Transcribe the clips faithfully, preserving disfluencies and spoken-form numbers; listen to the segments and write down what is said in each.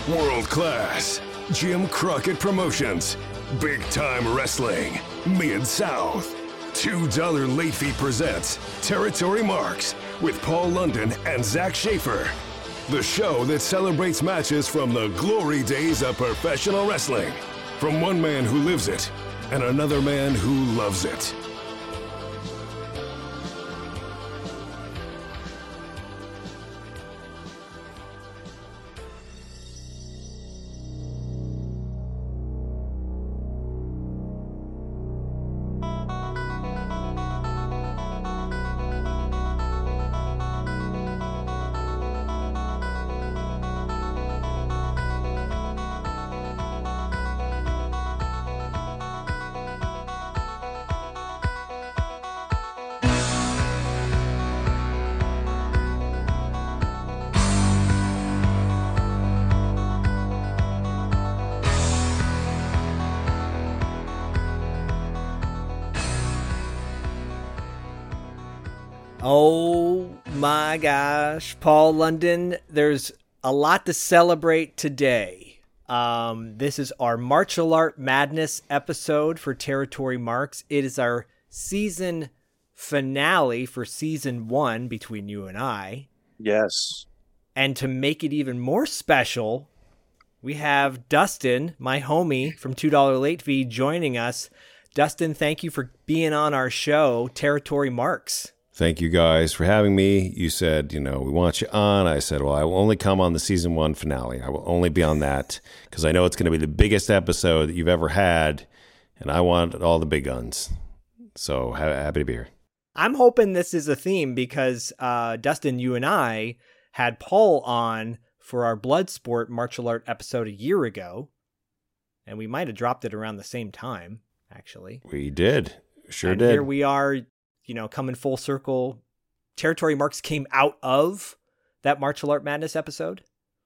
World class. Jim Crockett Promotions. Big time wrestling. Mid-South. two dollar Late Fee presents Territory Marks with Paul London and Zach Schaefer. The show that celebrates matches from the glory days of professional wrestling. From one man who lives it and another man who loves it. Oh my gosh, Paul London, there's a lot to celebrate today. Um, this is our Martial Art Madness episode for Territory Marks. It is our season finale for season one between you and I. Yes. And to make it even more special, we have Dustin, my homie from two dollar Late Fee, joining us. Dustin, thank you for being on our show, Territory Marks. Thank you guys for having me. You said, you know, we want you on. I said, well, I will only come on the season one finale. I will only be on that because I know it's going to be the biggest episode that you've ever had, and I want all the big guns. So ha- happy to be here. I'm hoping this is a theme because, uh, Dustin, you and I had Paul on for our Bloodsport martial art episode a year ago, and we might have dropped it around the same time, actually. We did. Sure and did. Here we are. You know, coming full circle. Territory Marks came out of that Martial Art Madness episode.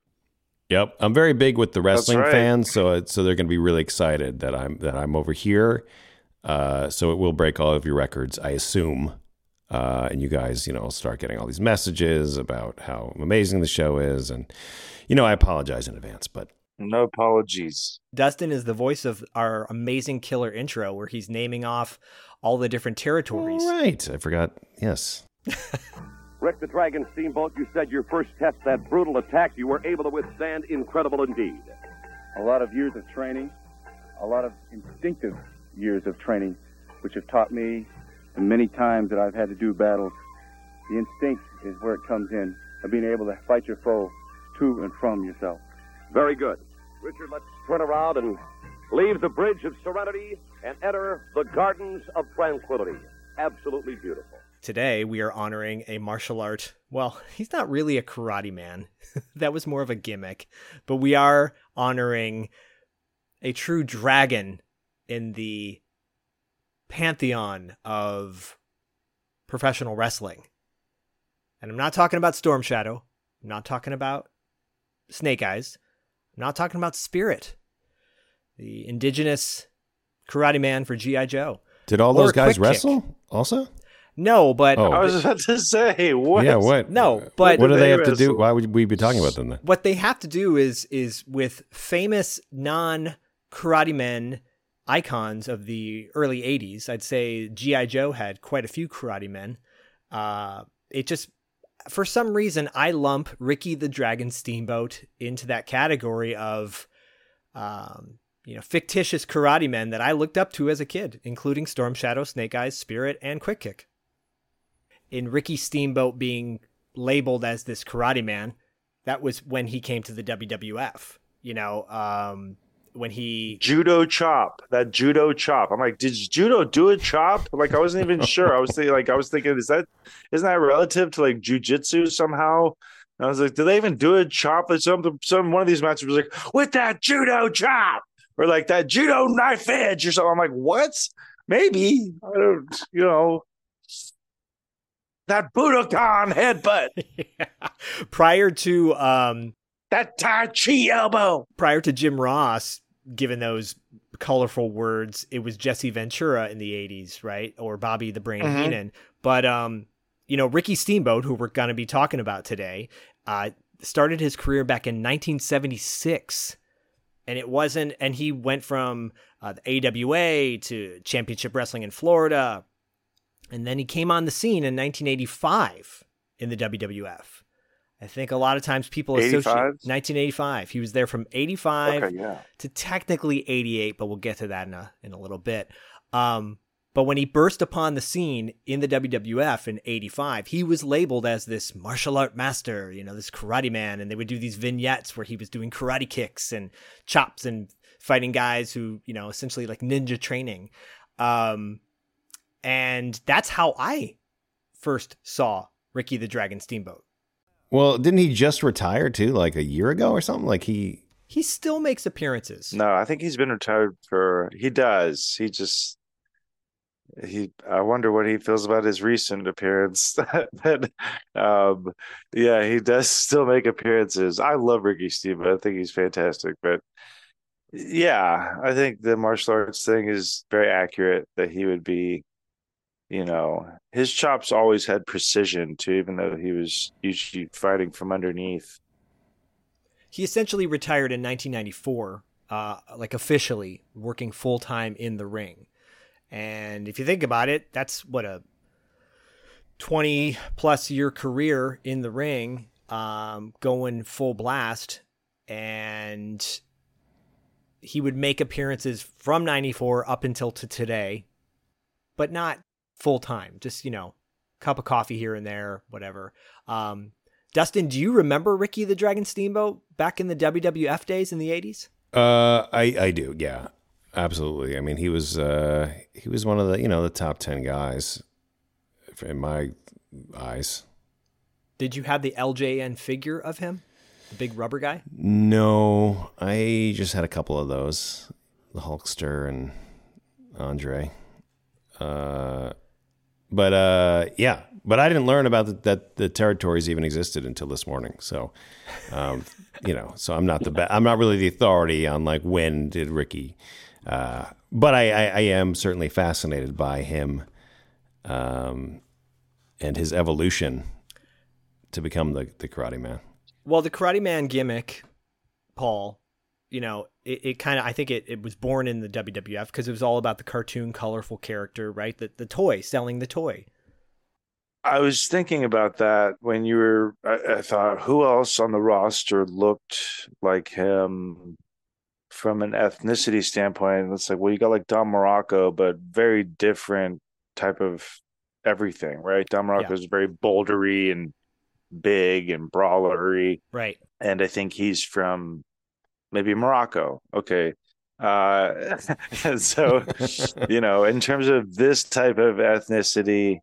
Yep, I'm very big with the wrestling right. fans, so so they're going to be really excited that I'm that I'm over here. Uh, so it will break all of your records, I assume, uh, and you guys, you know, start getting all these messages about how amazing the show is, and you know, I apologize in advance, but no apologies. Dustin is the voice of our amazing killer intro, where he's naming off all the different territories. All right, I forgot. Yes. Rick the Dragon Steamboat, you said your first test, that brutal attack, you were able to withstand. Incredible indeed. A lot of years of training, a lot of instinctive years of training, which have taught me the many times that I've had to do battles. The instinct is where it comes in, of being able to fight your foe to and from yourself. Very good. Richard, let's turn around and leave the Bridge of Serenity and enter the Gardens of Tranquility. Absolutely beautiful. Today, we are honoring a martial art. Well, he's not really a karate man. That was more of a gimmick. But we are honoring a true dragon in the pantheon of professional wrestling. And I'm not talking about Storm Shadow. I'm not talking about Snake Eyes. I'm not talking about Spirit, the indigenous karate man for G I. Joe. Did all Or those guys Quick Kick. wrestle also? No, but Oh. I was about to say, what? Yeah, what? No, but what do they they have to do? wrestle? Why would we be talking about them then? what they have to do is is with famous non-karate men icons of the early eighties. I'd say G I. Joe had quite a few karate men. Uh, it just, for some reason, I lump Ricky the Dragon Steamboat into that category of, um, you know, fictitious karate men that I looked up to as a kid, including Storm Shadow, Snake Eyes, Spirit, and Quick Kick. In Ricky Steamboat being labeled as this karate man, that was when he came to the W W F. You know, um, when he Judo chop, that judo chop. I'm like, did judo do a chop? Like, I wasn't even sure. I was thinking, like, I was thinking, is that isn't that relative to like jujitsu somehow? And I was like, did they even do a chop? Like some some one of these matches was like, with that judo chop, or like that judo knife edge or something. I'm like, what? Maybe I don't, you know, that Budokan headbutt, prior to um, that Tai Chi elbow. prior to Jim Ross giving those colorful words, it was Jesse Ventura in the eighties, right? Or Bobby the Brain Mhm. Heenan. But, um, you know, Ricky Steamboat, who we're going to be talking about today, uh, started his career back in nineteen seventy-six. And it wasn't, and he went from uh, the A W A to Championship Wrestling in Florida. And then he came on the scene in nineteen eighty-five in the W W F. I think a lot of times people associate nineteen eighty-five. He was there from eighty-five okay, yeah. to technically eighty-eight, but we'll get to that in a, in a little bit. Um, but when he burst upon the scene in the W W F in eighty-five, he was labeled as this martial art master, you know, this karate man. And they would do these vignettes where he was doing karate kicks and chops and fighting guys who, you know, essentially like ninja training. Um, and that's how I first saw Ricky the Dragon Steamboat. Well, didn't he just retire too, like a year ago or something? Like he... He still makes appearances. No, I think he's been retired for, he does. He just, he, I wonder what he feels about his recent appearance. but, um, yeah, he does still make appearances. I love Ricky Steamboat. I think he's fantastic. But yeah, I think the martial arts thing is very accurate that he would be, you know, his chops always had precision too, even though he was usually fighting from underneath. He essentially retired in nineteen ninety-four, uh, like officially working full time in the ring. And if you think about it, that's what a twenty plus year career in the ring, um, going full blast. And he would make appearances from ninety-four up until to today, but not full time, just, you know, cup of coffee here and there, whatever. Um, Dustin, do you remember Ricky the Dragon Steamboat back in the W W F days in the eighties? Uh, I, I do. Yeah, absolutely. I mean, he was, uh, he was one of the, you know, the top ten guys in my eyes. Did you have the L J N figure of him? The big rubber guy? No, I just had a couple of those, the Hulkster and Andre. Uh, But uh, yeah, but I didn't learn about the, that the territories even existed until this morning. So, um, you know, so I'm not the be- I'm not really the authority on like when did Ricky. Uh, but I, I, I am certainly fascinated by him, um, and his evolution to become the the Karate Man. Well, the Karate Man gimmick, Paul, you know, it, it kind of, I think it, it was born in the W W F because it was all about the cartoon, colorful character, right? The, the toy, selling the toy. I was thinking about that when you were, I, I thought, who else on the roster looked like him from an ethnicity standpoint? It's like, well, you got like Don Morocco, but very different type of everything, right? Don Morocco is yeah. very bouldery and big and brawlery. Right. And I think he's from maybe Morocco. Okay. Uh, so, you know, in terms of this type of ethnicity,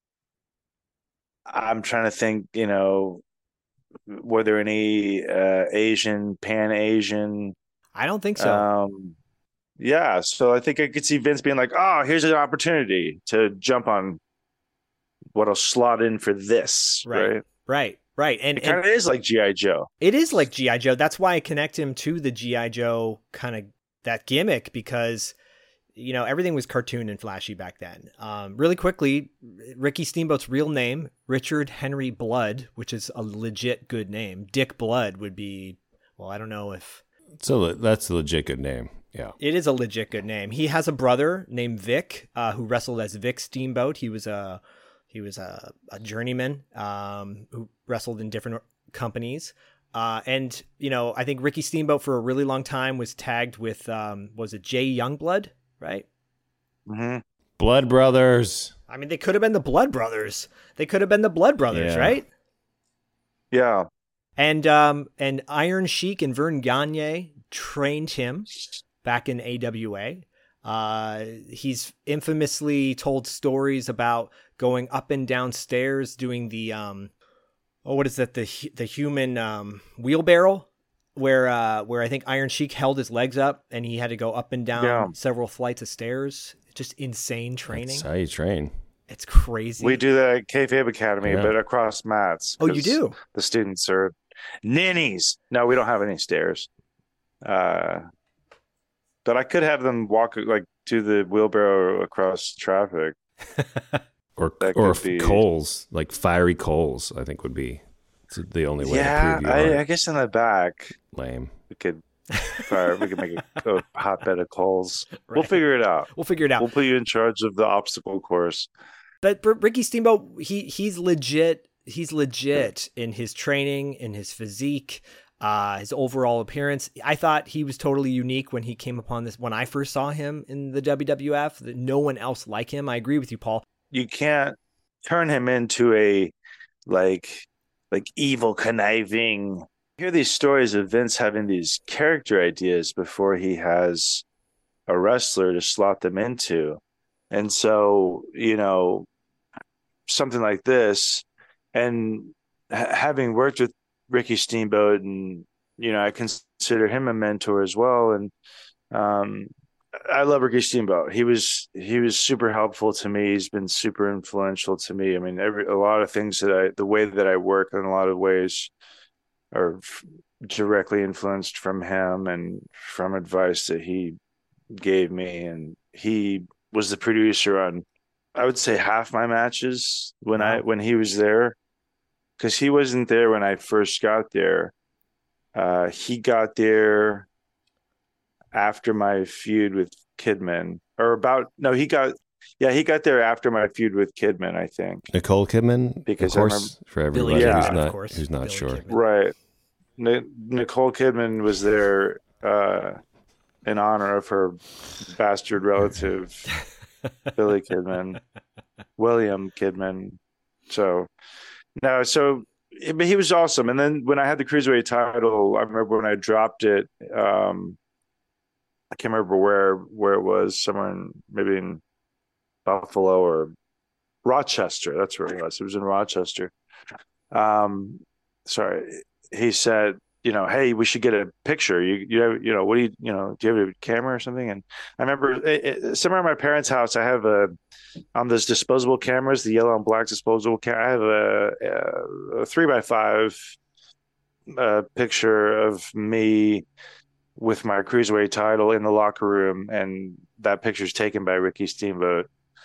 I'm trying to think, you know, were there any uh, Asian, Pan-Asian? I don't think so. Um, yeah. So I think I could see Vince being like, oh, here's an opportunity to jump on what'll slot in for this. Right. Right. Right. Right. And it kind of is like G I. Joe. It is like G I. Joe. That's why I connect him to the G I. Joe kind of that gimmick because, you know, everything was cartoon and flashy back then. Um, really quickly, Ricky Steamboat's real name, Richard Henry Blood, which is a legit good name. Dick Blood would be, well, I don't know if... So that's a legit good name. Yeah. It is a legit good name. He has a brother named Vic, uh, who wrestled as Vic Steamboat. He was a... He was a, a journeyman um, who wrestled in different companies. Uh, and, you know, I think Ricky Steamboat for a really long time was tagged with, um, was it Jay Youngblood, right? Mm-hmm. Blood Brothers. I mean, they could have been the Blood Brothers. They could have been the Blood Brothers, yeah. right? Yeah. And um, and Iron Sheik and Vern Gagne trained him back in A W A. Uh, he's infamously told stories about going up and down stairs doing the um oh what is that the the human um wheelbarrow where uh where I think Iron Sheik held his legs up and he had to go up and down yeah. several flights of stairs. Just insane training. That's how you train. It's crazy. We do that at Kayfabe Academy, yeah. but across mats. Oh, you do? The students are ninnies. No, we don't have any stairs. Uh But I could have them walk like to the wheelbarrow across traffic. or or be... coals, like fiery coals, I think would be It's the only way Yeah, to preview I, art. I guess in the back Lame. we could, fire, we could make a, a hotbed of coals. We'll Right. figure it out. We'll figure it out. We'll put you in charge of the obstacle course. But R- Ricky Steamboat, he he's legit. He's legit in his training, in his physique, uh, his overall appearance. I thought he was totally unique when he came upon this. When I first saw him in the W W F, that no one else like him. I agree with you, Paul. You can't turn him into a like like evil conniving. I hear these stories of Vince having these character ideas before he has a wrestler to slot them into. And so, you know, something like this, and ha- having worked with Ricky Steamboat, and, you know, I consider him a mentor as well. And um, I love Ricky Steamboat. He was, he was super helpful to me. He's been super influential to me. I mean, every, a lot of things that I, the way that I work in a lot of ways are f- directly influenced from him and from advice that he gave me. And he was the producer on, I would say, half my matches when I when he was there, because he wasn't there when I first got there. Uh, he got there after my feud with Kidman, or about no, he got yeah, he got there after my feud with Kidman, I think. Nicole Kidman, Because of I course, remember- for everybody Billy Kidman, who's of not course. who's not Billy sure. Kidman. Right. N- Nicole Kidman was there uh, in honor of her bastard relative, Billy Kidman, William Kidman. So, no, so, but he was awesome. And then when I had the Cruiserweight title, I remember when I dropped it, um, I can't remember where, where it was, somewhere in, maybe in Buffalo or Rochester. That's where it was. It was in Rochester. Um, sorry. He said, you know, hey, we should get a picture. You, you know, you know, what do you, you know, do you have a camera or something? And I remember it, it, somewhere in my parents' house, I have a, on those disposable cameras, the yellow and black disposable camera. I have a, a, a three by five uh, picture of me with my Cruiserweight title in the locker room, and that picture's taken by Ricky Steamboat.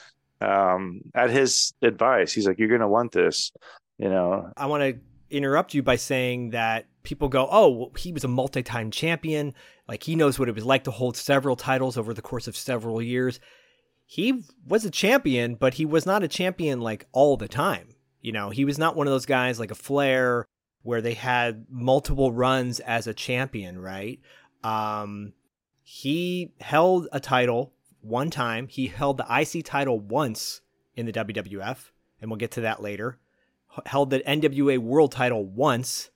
Um, at his advice, he's like, "You're gonna want this," you know. I want to interrupt you by saying that people go, oh, well, he was a multi-time champion. Like, he knows what it was like to hold several titles over the course of several years. He was a champion, but he was not a champion like all the time. You know, he was not one of those guys like a Flair where they had multiple runs as a champion, right? Um, he held a title one time. He held the I C title once in the W W F, and we'll get to that later. Held the N W A World title once,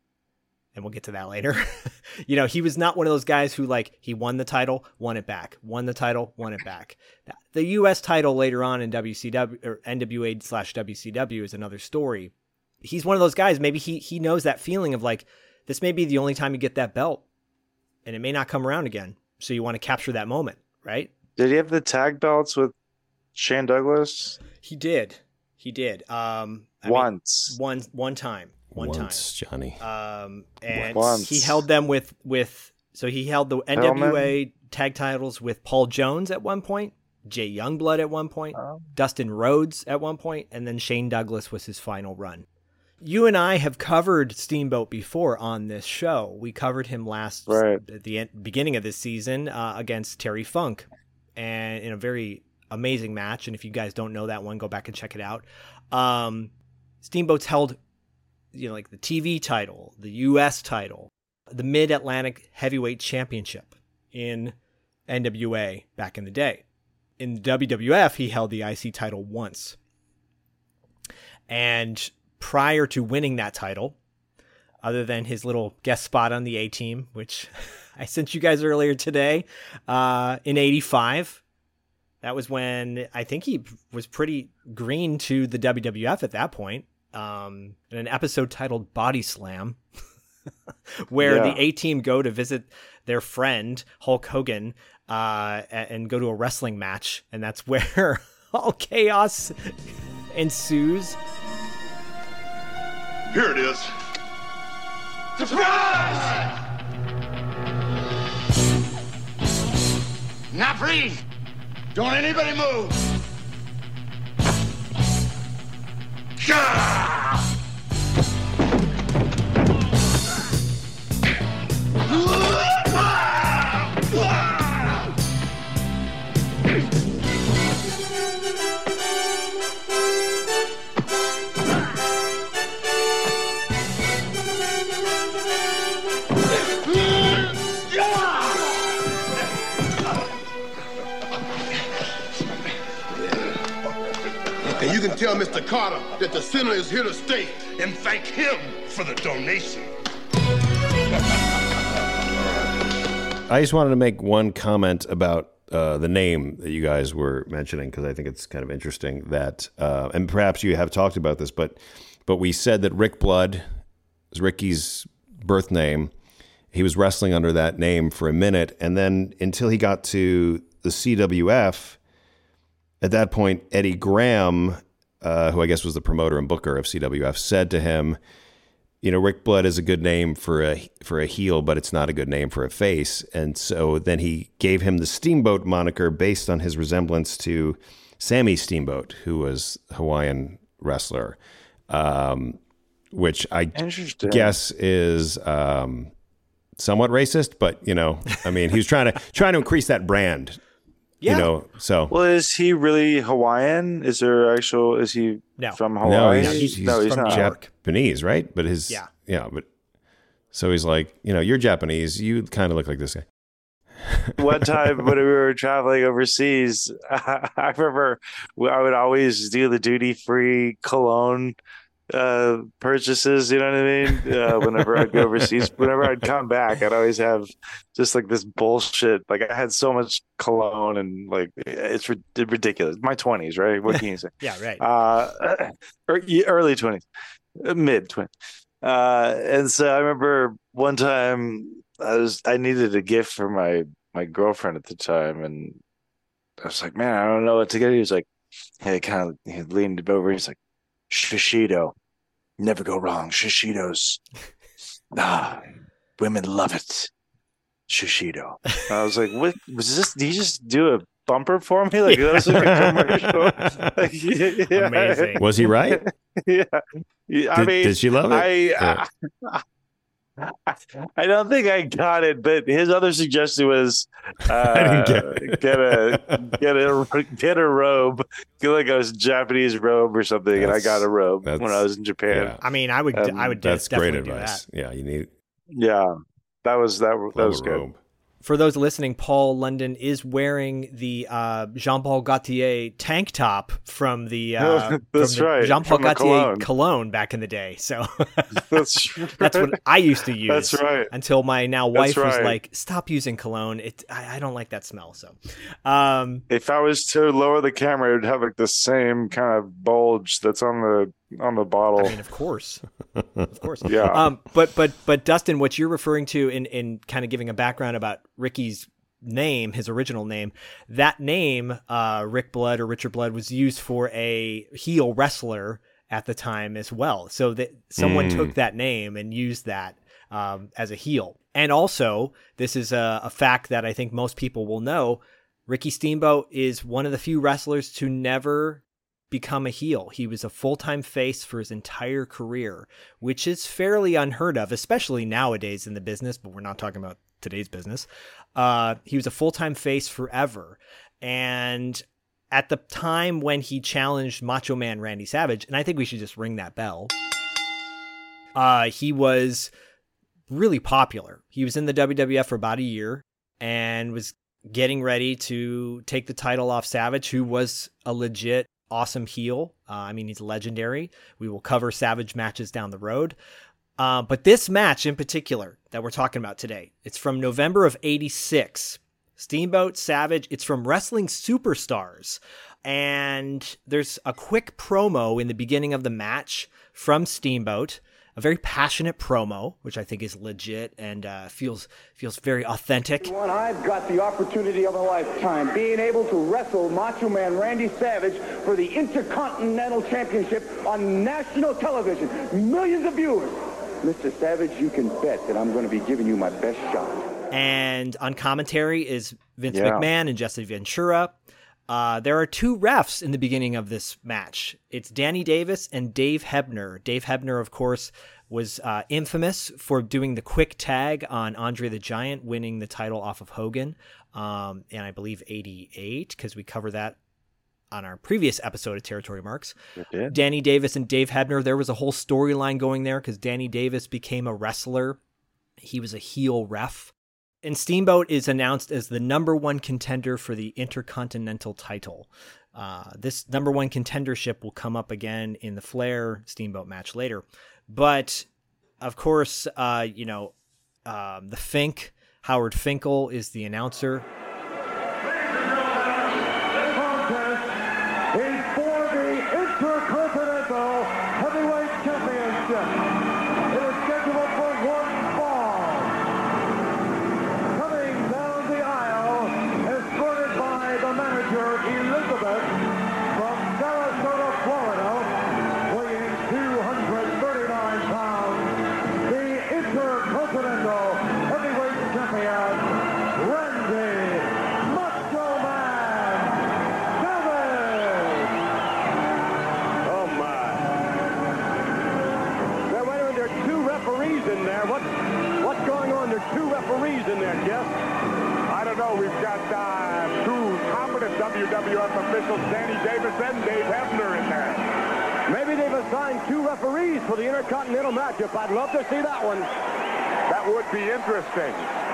and we'll get to that later. You know, he was not one of those guys who, like, he won the title, won it back, won the title, won it back. The U S title later on in W C W or N W A slash W C W is another story. He's one of those guys, maybe he he knows that feeling of like, this may be the only time you get that belt, and it may not come around again. So you want to capture that moment, right? Did he have the tag belts with Shane Douglas? He did. He did. Um, I Once. mean, one one time. One Once, Johnny. time. Um, and Once. he held them with with. So he held the N W A tag titles with Paul Jones at one point, Jay Youngblood at one point, Oh. Dustin Rhodes at one point, and then Shane Douglas was his final run. You and I have covered Steamboat before on this show. We covered him last Right. at the end, beginning of this season uh, against Terry Funk, and in a very amazing match. And if you guys don't know that one, go back and check it out. Um, Steamboat's held, you know, like the T V title, the U S title, the Mid-Atlantic Heavyweight Championship in N W A back in the day. In the W W F, he held the I C title once. And prior to winning that title, other than his little guest spot on the A-Team, which I sent you guys earlier today, uh, in eighty-five, that was when I think he was pretty green to the W W F at that point, um, in an episode titled Body Slam, where Yeah. the A-Team go to visit their friend Hulk Hogan uh, and go to a wrestling match, and that's where all chaos ensues. Here it is. Surprise! Now freeze! Don't anybody move! Gah! tell Mister Carter that the center is here to stay and thank him for the donation. I just wanted to make one comment about uh, the name that you guys were mentioning, because I think it's kind of interesting that, uh, and perhaps you have talked about this, but but we said that Rick Blood is Ricky's birth name. He was wrestling under that name for a minute, and then until he got to the C W F, at that point, Eddie Graham, uh, who I guess was the promoter and booker of C W F, said to him, you know, Rick Blood is a good name for a for a heel, but it's not a good name for a face. And so then he gave him the Steamboat moniker based on his resemblance to Sammy Steamboat, who was a Hawaiian wrestler, um, which I guess is um, somewhat racist. But, you know, I mean, he was trying to trying to increase that brand. Yeah. You know, so. Well, is he really Hawaiian? Is there actual, is he no. from Hawaii? No, he's, he's, he's no, he's from not. Japanese, right? But his, yeah. yeah, but, so he's like, you know, you're Japanese. You kind of look like this guy. One time when we were traveling overseas, I, I remember I would always do the duty-free cologne uh purchases, you know what I mean? Uh, whenever I'd go overseas, whenever I'd come back, I'd always have just like this bullshit. Like I had so much cologne, and like it's ridiculous. My twenties, right? What can you say? Yeah, right. Uh, early twenties, mid twenties. Uh, and so I remember one time I was I needed a gift for my my girlfriend at the time, and I was like, man, I don't know what to get. He was like, hey, kind of he leaned over. He's like, Shishido, never go wrong. Shishidos, ah, women love it. Shishido. I was like, what was this? Did you just do a bumper for me? Like that was like a commercial. Like, yeah. Amazing. Was he right? Yeah. yeah. I did, mean, did she love it? I, yeah. I, I don't think I got it, but his other suggestion was uh, I didn't get, get a get a get a robe, get like a Japanese robe or something, that's, and I got a robe when I was in Japan. Yeah. I mean, I would, um, I would. That's great definitely advice. Do that. Yeah, you need. Yeah, that was that. That was good. Robe. For those listening, Paul London is wearing the uh, Jean-Paul Gaultier tank top from the, uh, that's from the right. Jean-Paul from Gaultier cologne. cologne back in the day. So that's right. that's what I used to use. That's right. Until my now wife right. was like, "Stop using cologne. It I, I don't like that smell." So, um, if I was to lower the camera, it would have like the same kind of bulge that's on the on the bottle. I mean, of course, of course. Yeah. Um, but but but Dustin, what you're referring to in in kind of giving a background about Ricky's name, his original name, that name, uh, Rick Blood or Richard Blood, was used for a heel wrestler at the time as well. So that someone Mm. took that name and used that um, as a heel. And also, this is a, a fact that I think most people will know. Ricky Steamboat is one of the few wrestlers to never become a heel. He was a full-time face for his entire career, which is fairly unheard of, especially nowadays in the business, but we're not talking about today's business. Uh, he was a full-time face forever. And at the time when he challenged Macho Man Randy Savage, and I think we should just ring that bell, uh, he was really popular. He was in the W W F for about a year and was getting ready to take the title off Savage, who was a legit awesome heel. Uh, I mean, he's legendary. We will cover Savage matches down the road. Uh, but this match in particular that we're talking about today, it's from November of eighty-six. Steamboat, Savage, it's from Wrestling Superstars. And there's a quick promo in the beginning of the match from Steamboat, a very passionate promo, which I think is legit and uh, feels feels very authentic. I've got the opportunity of a lifetime, being able to wrestle Macho Man Randy Savage for the Intercontinental Championship on national television. Millions of viewers. Mister Savage, you can bet that I'm going to be giving you my best shot. And on commentary is Vince Yeah. McMahon and Jesse Ventura. Uh, there are two refs in the beginning of this match. It's Danny Davis and Dave Hebner. Dave Hebner, of course, was uh, infamous for doing the quick tag on Andre the Giant, winning the title off of Hogan, um, and I believe eighty-eight, because we cover that on our previous episode of Territory Marks. Danny Davis and Dave Hebner, there was a whole storyline going there because Danny Davis became a wrestler. He was a heel ref. And Steamboat is announced as the number one contender for the Intercontinental title. Uh, this number one contendership will come up again in the Flair Steamboat match later. But, of course, uh, you know, um, the Fink, Howard Finkel is the announcer. Is for the Intercontinental Heavyweight Championship. It is scheduled for one fall. Coming down the aisle, escorted by the manager Elizabeth from Sarasota, Florida, weighing two hundred thirty-nine pounds, the Intercontinental Heavyweight Champion, Randy Macho Man Savage. Oh, my. Now, wait a minute, there are two referees in there. What, what's going on? There are two referees in there, Jeff. I don't know. We've got uh, two competent W W F officials, Danny Davis and Dave Hebner, in there. Maybe they've assigned two referees for the Intercontinental matchup. I'd love to see that one. That would be interesting.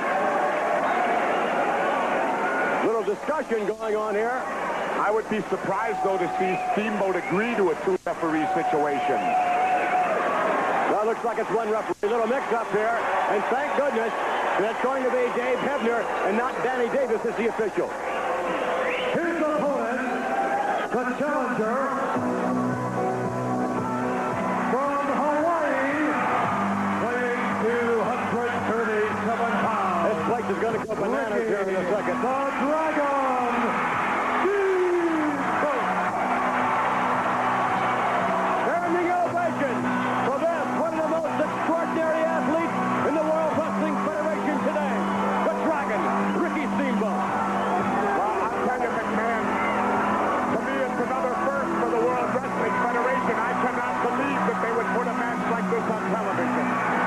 Little discussion going on here. I would be surprised, though, to see Steamboat agree to a two-referee situation. Well, it looks like it's one referee. A little mix-up here. And thank goodness that's going to be Dave Hebner and not Danny Davis as the official. His opponent, the challenger from Hawaii, weighing two hundred thirty-seven pounds. This place is going to go bananas here in a second. The Dragon, Steamboat. Standing ovation for this, one of the most extraordinary athletes in the World Wrestling Federation today, the Dragon, Ricky Steamboat. Well, I'll tell you, McMahon, to me it's another first for the World Wrestling Federation. I cannot believe that they would put a match like this on television.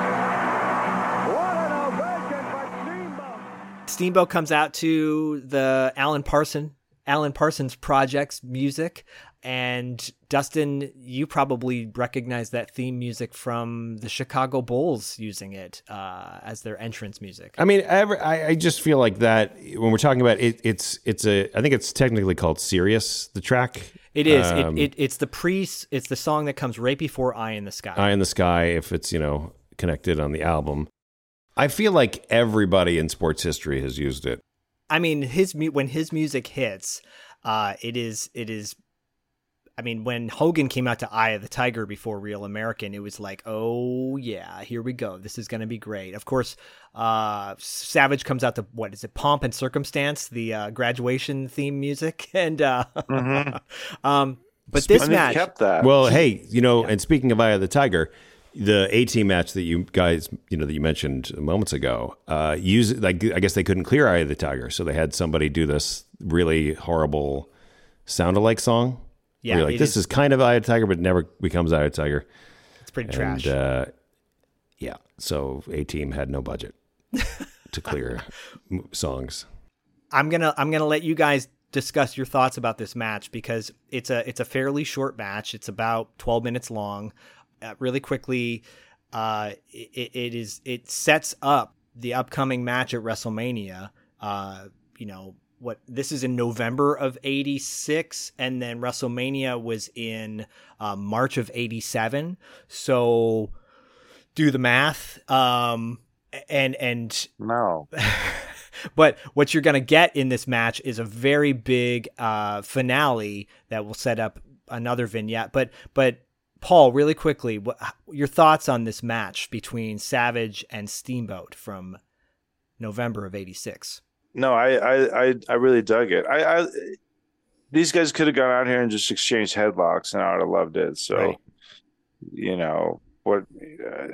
What an ovation for Steamboat. Steamboat comes out to the Alan Parson, Alan Parsons Project's music. And Dustin, you probably recognize that theme music from the Chicago Bulls using it uh, as their entrance music. I mean, I, I just feel like that when we're talking about it, it's it's a I think it's technically called Sirius, the track. It is. Um, it, it it's the pre. It's the song that comes right before "Eye in the Sky." Eye in the Sky, if it's you know connected on the album. I feel like everybody in sports history has used it. I mean, his mu- when his music hits, uh, it is it is. I mean, when Hogan came out to Eye of the Tiger before Real American, it was like, oh, yeah, here we go. This is going to be great. Of course, uh, Savage comes out to, what is it, Pomp and Circumstance, the uh, graduation theme music. And uh, mm-hmm. um, But this And match... he kept that. Well, hey, you know, Yeah. and speaking of Eye of the Tiger, the A-Team match that you guys, you know, that you mentioned moments ago, uh, use like I guess they couldn't clear Eye of the Tiger, so they had somebody do this really horrible sound-alike song. Yeah, You're like, it this is- is kind of Eye of the Tiger, but never becomes Eye of the Tiger. It's pretty And, trash. uh, yeah, so A-Team had no budget to clear m- songs. I'm gonna I'm gonna let you guys discuss your thoughts about this match because it's a it's a fairly short match. It's about twelve minutes long. Uh, really quickly, uh, it, it is it sets up the upcoming match at WrestleMania. Uh, you know what? This is in November of eighty-six, and then WrestleMania was in uh, March of eighty-seven. So do the math. Um, and and No. But what you're going to get in this match is a very big uh, finale that will set up another vignette. But but Paul, really quickly, what, your thoughts on this match between Savage and Steamboat from November of eighty-six? No, I, I, I, I really dug it. I, I, these guys could have gone out here and just exchanged headlocks, and I would have loved it. So, Right. you know, what uh,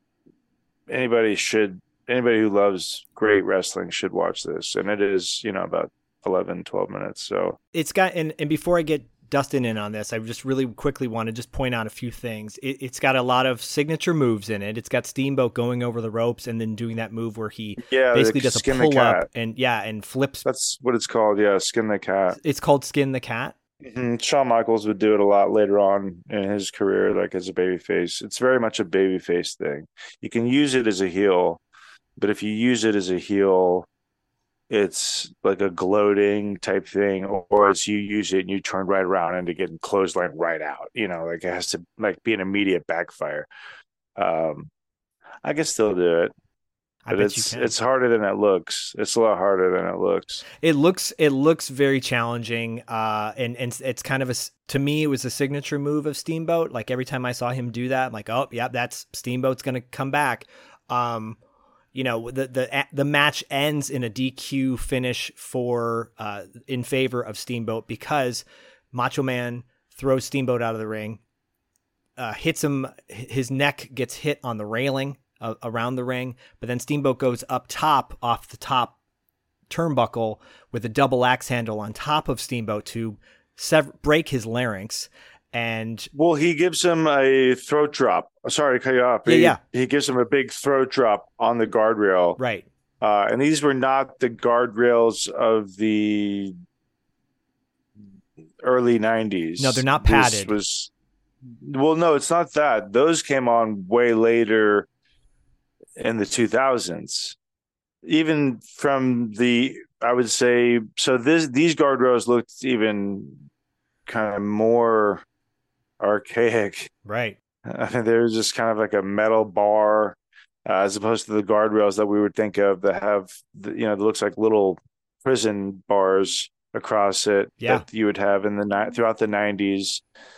anybody should, anybody who loves great wrestling should watch this, and it is, you know, about eleven, twelve minutes. So It's got and, and before I get Dustin in on this, I just really quickly want to just point out a few things. It, it's got a lot of signature moves in it. It's got Steamboat going over the ropes and then doing that move where he yeah, basically like does a skin the pull up cat. and yeah and flips. That's what it's called. Yeah, skin the cat. It's called Skin the Cat. Mhm. Shawn Michaels would do it a lot later on in his career, like as a babyface. It's very much a babyface thing. You can use it as a heel, but if you use it as a heel it's like a gloating type thing, or, or it's you use it and you turn right around and to get clothesline right out. You know, like it has to like be an immediate backfire. Um, I can still do it. I But bet it's you can. it's harder than it looks. It's a lot harder than it looks. It looks it looks very challenging, uh, and and it's kind of a to me it was a signature move of Steamboat. Like every time I saw him do that, I'm like, oh yeah, that's Steamboat's gonna come back. Um, you know, the the the match ends in a D Q finish for uh, in favor of Steamboat because Macho Man throws Steamboat out of the ring, uh, hits him, his neck gets hit on the railing around the ring, but then Steamboat goes up top off the top turnbuckle with a double axe handle on top of Steamboat to sever- break his larynx. And well, he gives him a throat drop. Sorry to cut you off. Yeah, he, yeah. He gives him a big throat drop on the guardrail. Right. Uh, and these were not the guardrails of the early nineties. No, they're not This padded. was well, no, it's not that. Those came on way later in the two thousands. Even from the, I would say, so this these guardrails looked even kind of more archaic. Right. I mean, they were just kind of like a metal bar, uh, as opposed to the guardrails that we would think of that have, the, you know, it looks like little prison bars across it Yeah. that you would have in the ni- throughout the nineties.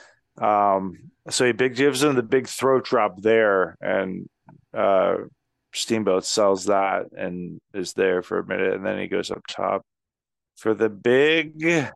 Um, so he big gives him the big throat drop there, and uh, Steamboat sells that and is there for a minute, and then he goes up top for the big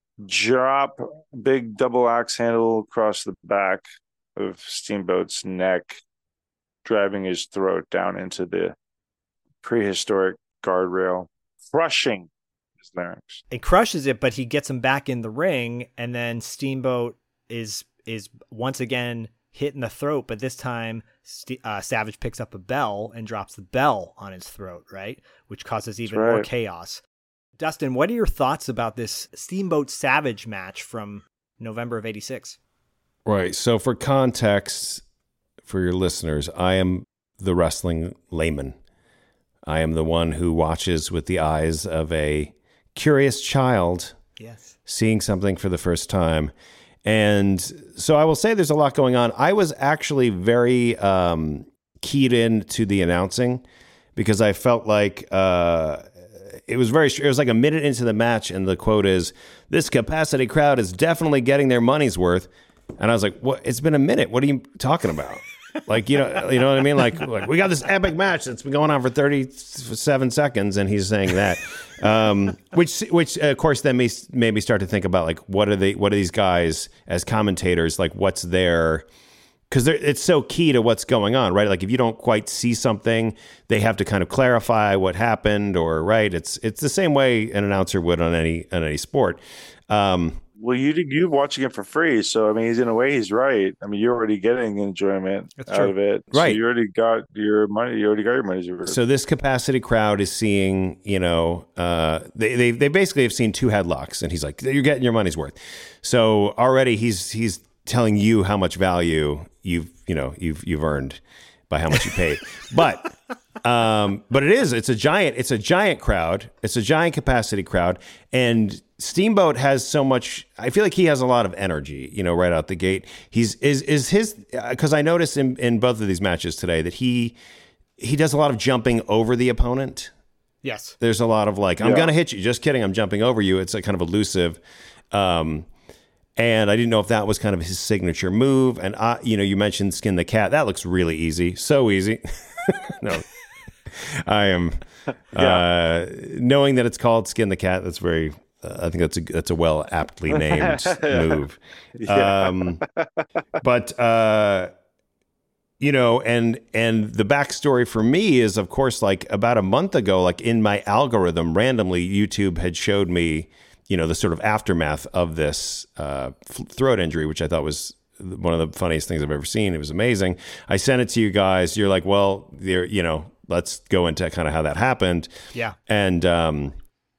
drop, big double axe handle across the back of Steamboat's neck, driving his throat down into the prehistoric guardrail, crushing his larynx. It crushes it, but he gets him back in the ring, and then Steamboat is is once again hit in the throat, but this time St- uh, Savage picks up a bell and drops the bell on his throat, right? Which causes even right. more chaos. Dustin, what are your thoughts about this Steamboat Savage match from November of eighty-six? Right. So for context, for your listeners, I am the wrestling layman. I am the one who watches with the eyes of a curious child, yes, seeing something for the first time. And so I will say there's a lot going on. I was actually very um, keyed in to the announcing because I felt like uh, it was very, it was like a minute into the match. And the quote is, "This capacity crowd is definitely getting their money's worth." And I was like, "What? It's been a minute. What are you talking about?" Like, you know, you know what I mean? Like, like we got this epic match that's been going on for thirty-seven seconds, and he's saying that, um, which, which of course, then made, made me start to think about like, what are they? What are these guys as commentators? Like, what's their? Because it's so key to what's going on, right? Like, if you don't quite see something, they have to kind of clarify what happened, or right? It's it's the same way an announcer would on any on any sport. Um, Well, you you're watching it for free, so I mean, he's in a way he's right. I mean, you're already getting enjoyment That's out true. of it, Right. So you already got your money. You already got your money's worth. So this capacity crowd is seeing, you know, uh, they, they they basically have seen two headlocks, and he's like, "You're getting your money's worth." So already he's he's telling you how much value you've you know you've you've earned by how much you paid. But um, but it is it's a giant it's a giant crowd. It's a giant capacity crowd, and Steamboat has so much. I feel like he has a lot of energy, you know, right out the gate. He's is is his because I noticed in, in both of these matches today that he he does a lot of jumping over the opponent. Yes. There's a lot of like, I'm Yeah. gonna hit you. Just kidding. I'm jumping over you. It's like kind of elusive. Um, and I didn't know if that was kind of his signature move. And I, you know, you mentioned skin the cat. That looks really easy. So easy. No, I am uh, knowing that it's called skin the cat. That's very. Uh, I think that's a that's a well aptly named move. Yeah. Um, but uh, you know, and and the backstory for me is, of course, like about a month ago, like in my algorithm, randomly YouTube had showed me, you know, the sort of aftermath of this uh, throat injury, which I thought was one of the funniest things I've ever seen. It was amazing. I sent it to you guys. You're like, well, there, you know, let's go into kind of how that happened. Yeah. And um,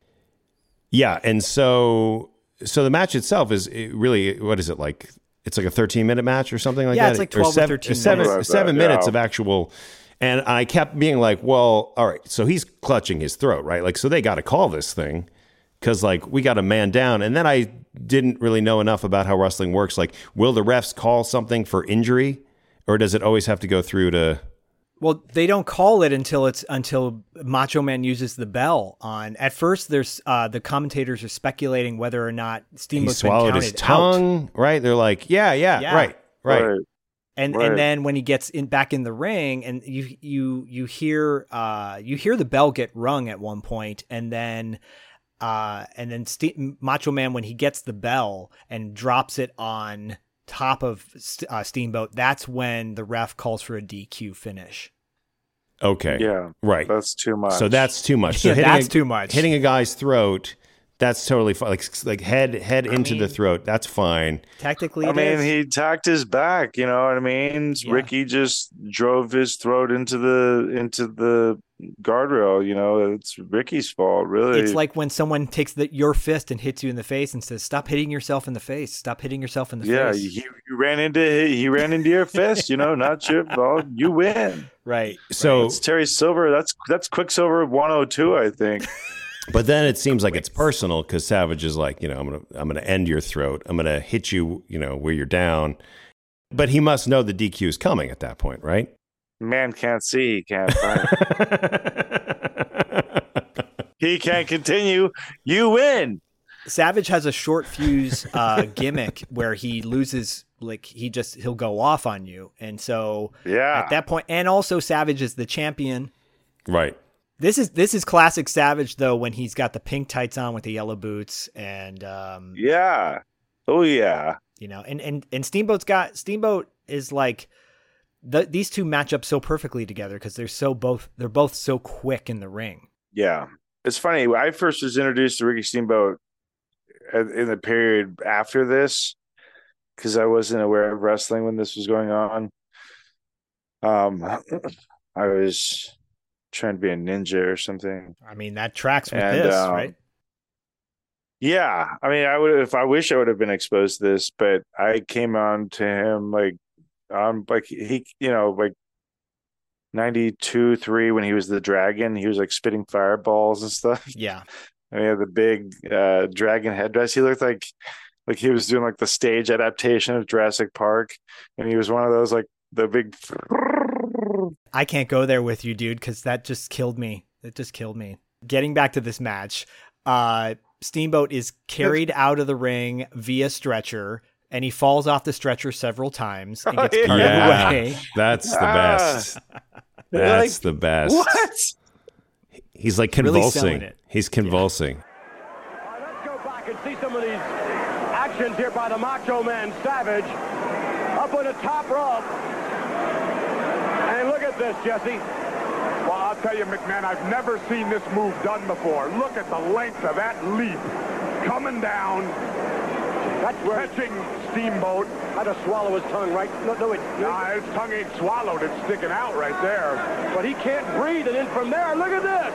yeah, and so so the match itself is it really, what is it like? It's like a thirteen minute match or something like Yeah, that. it's like twelve or seven, thirteen seven, minutes. seven Like that, minutes yeah. of actual And I kept being like, well, all right, so he's clutching his throat, right? Like, so they got to call this thing because, like, we got a man down. And then I didn't really know enough about how wrestling works. Like, will the refs call something for injury, or does it always have to go through to... Well, they don't call it until it's until Macho Man uses the bell on. At first, there's uh, the commentators are speculating whether or not Steamboat's he swallowed been his counted tongue, out. right? They're like, yeah, yeah, Yeah. right, right. Right. And Right. and then when he gets in back in the ring, and you you you hear uh you hear the bell get rung at one point, and then uh and then Ste- Macho Man, when he gets the bell and drops it on top of uh, Steamboat, that's when the ref calls for a D Q finish. Okay. Yeah. Right. That's too much. So that's too much. So Yeah, hitting that's a, too much. Hitting a guy's throat, that's totally fine. Like, like head head into mean, the throat, that's fine. Technically, I it mean, is. he tacked his back. You know what I mean? Yeah. Ricky just drove his throat into the into the guardrail. You know, it's Ricky's fault, really. It's like when someone takes the, your fist and hits you in the face and says, "Stop hitting yourself in the face. Stop hitting yourself in the yeah, face." he, he ran into he ran into your fist. You know, not your fault. You win. Right. So, It's Terry Silver. That's that's Quicksilver one oh two, I think. but then it seems like it's personal because Savage is like, you know, I'm gonna I'm gonna end your throat. I'm gonna hit you, you know, where you're down. But he must know the D Q is coming at that point, right? Man can't see. He can't fight. He can't continue. You win. Savage has a short fuse uh, gimmick where he loses, like he just he'll go off on you, and so Yeah. at that point, and also Savage is the champion. Right. This is this is classic Savage though, when he's got the pink tights on with the yellow boots, and um, Yeah. Oh yeah. you know, and and and Steamboat's got Steamboat is like the, these two match up so perfectly together because they're so both they're both so quick in the ring. Yeah. It's funny. When I first was introduced to Ricky Steamboat in the period after this, because I wasn't aware of wrestling when this was going on. Um, I was trying to be a ninja or something. I mean, that tracks with And, this, um, right? Yeah, I mean, I would if I wish I would have been exposed to this, but I came on to him like, um, like he, you know, like ninety-two, three when he was the dragon. He was like spitting fireballs and stuff. Yeah. And he had the big uh, dragon headdress. He looked like like he was doing like the stage adaptation of Jurassic Park, and he was one of those like the big. I can't go there with you, dude, because that just killed me. It just killed me. Getting back to this match, uh, Steamboat is carried out of the ring via stretcher, and he falls off the stretcher several times and gets carted Yeah. away. That's the Ah. best. That's Like, the best. What? He's like Really convulsing. selling it. He's convulsing. All right, let's go back and see some of these actions here by the Macho Man Savage up on the top rope. And look at this, Jesse. Well, I'll tell you, McMahon, I've never seen this move done before. Look at the length of that leap. Coming down, That's where catching Steamboat. had to swallow his tongue, right? No, no, it, Nah, his tongue ain't swallowed. It's sticking out right there. but he can't breathe. And then from there, look at this.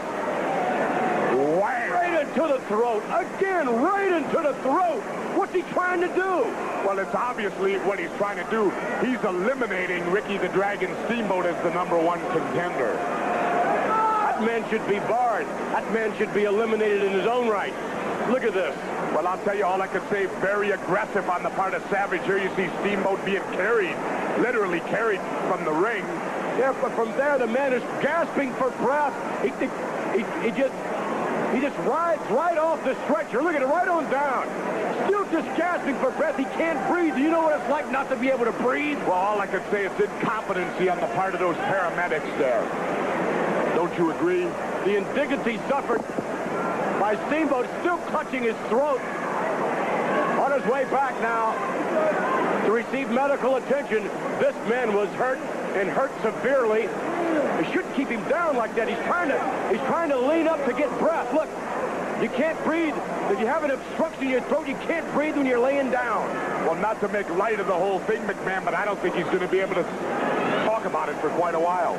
Wham! Right into the throat. Again, right into the throat. What's he trying to do? Well, it's obviously what he's trying to do. He's eliminating Ricky the Dragon Steamboat as the number one contender. That man should be barred. That man should be eliminated in his own right. Look at this. Well, I'll tell you all I could say, very aggressive on the part of Savage. Here you see Steamboat being carried, literally carried from the ring. Yeah, but from there, the man is gasping for breath. He, he, he just he just rides right off the stretcher. Look at it, right on down. Still just gasping for breath. He can't breathe. Do you know what it's like not to be able to breathe? Well, all I could say is incompetency on the part of those paramedics there. Don't you agree? The indignity suffered by Steamboat, still clutching his throat. On his way back now to receive medical attention. This man was hurt and hurt severely. They shouldn't keep him down like that. He's trying to he's trying to lean up to get breath. Look, you can't breathe. If you have an obstruction in your throat, you can't breathe when you're laying down. Well, not to make light of the whole thing, McMahon, but I don't think he's going to be able to talk about it for quite a while.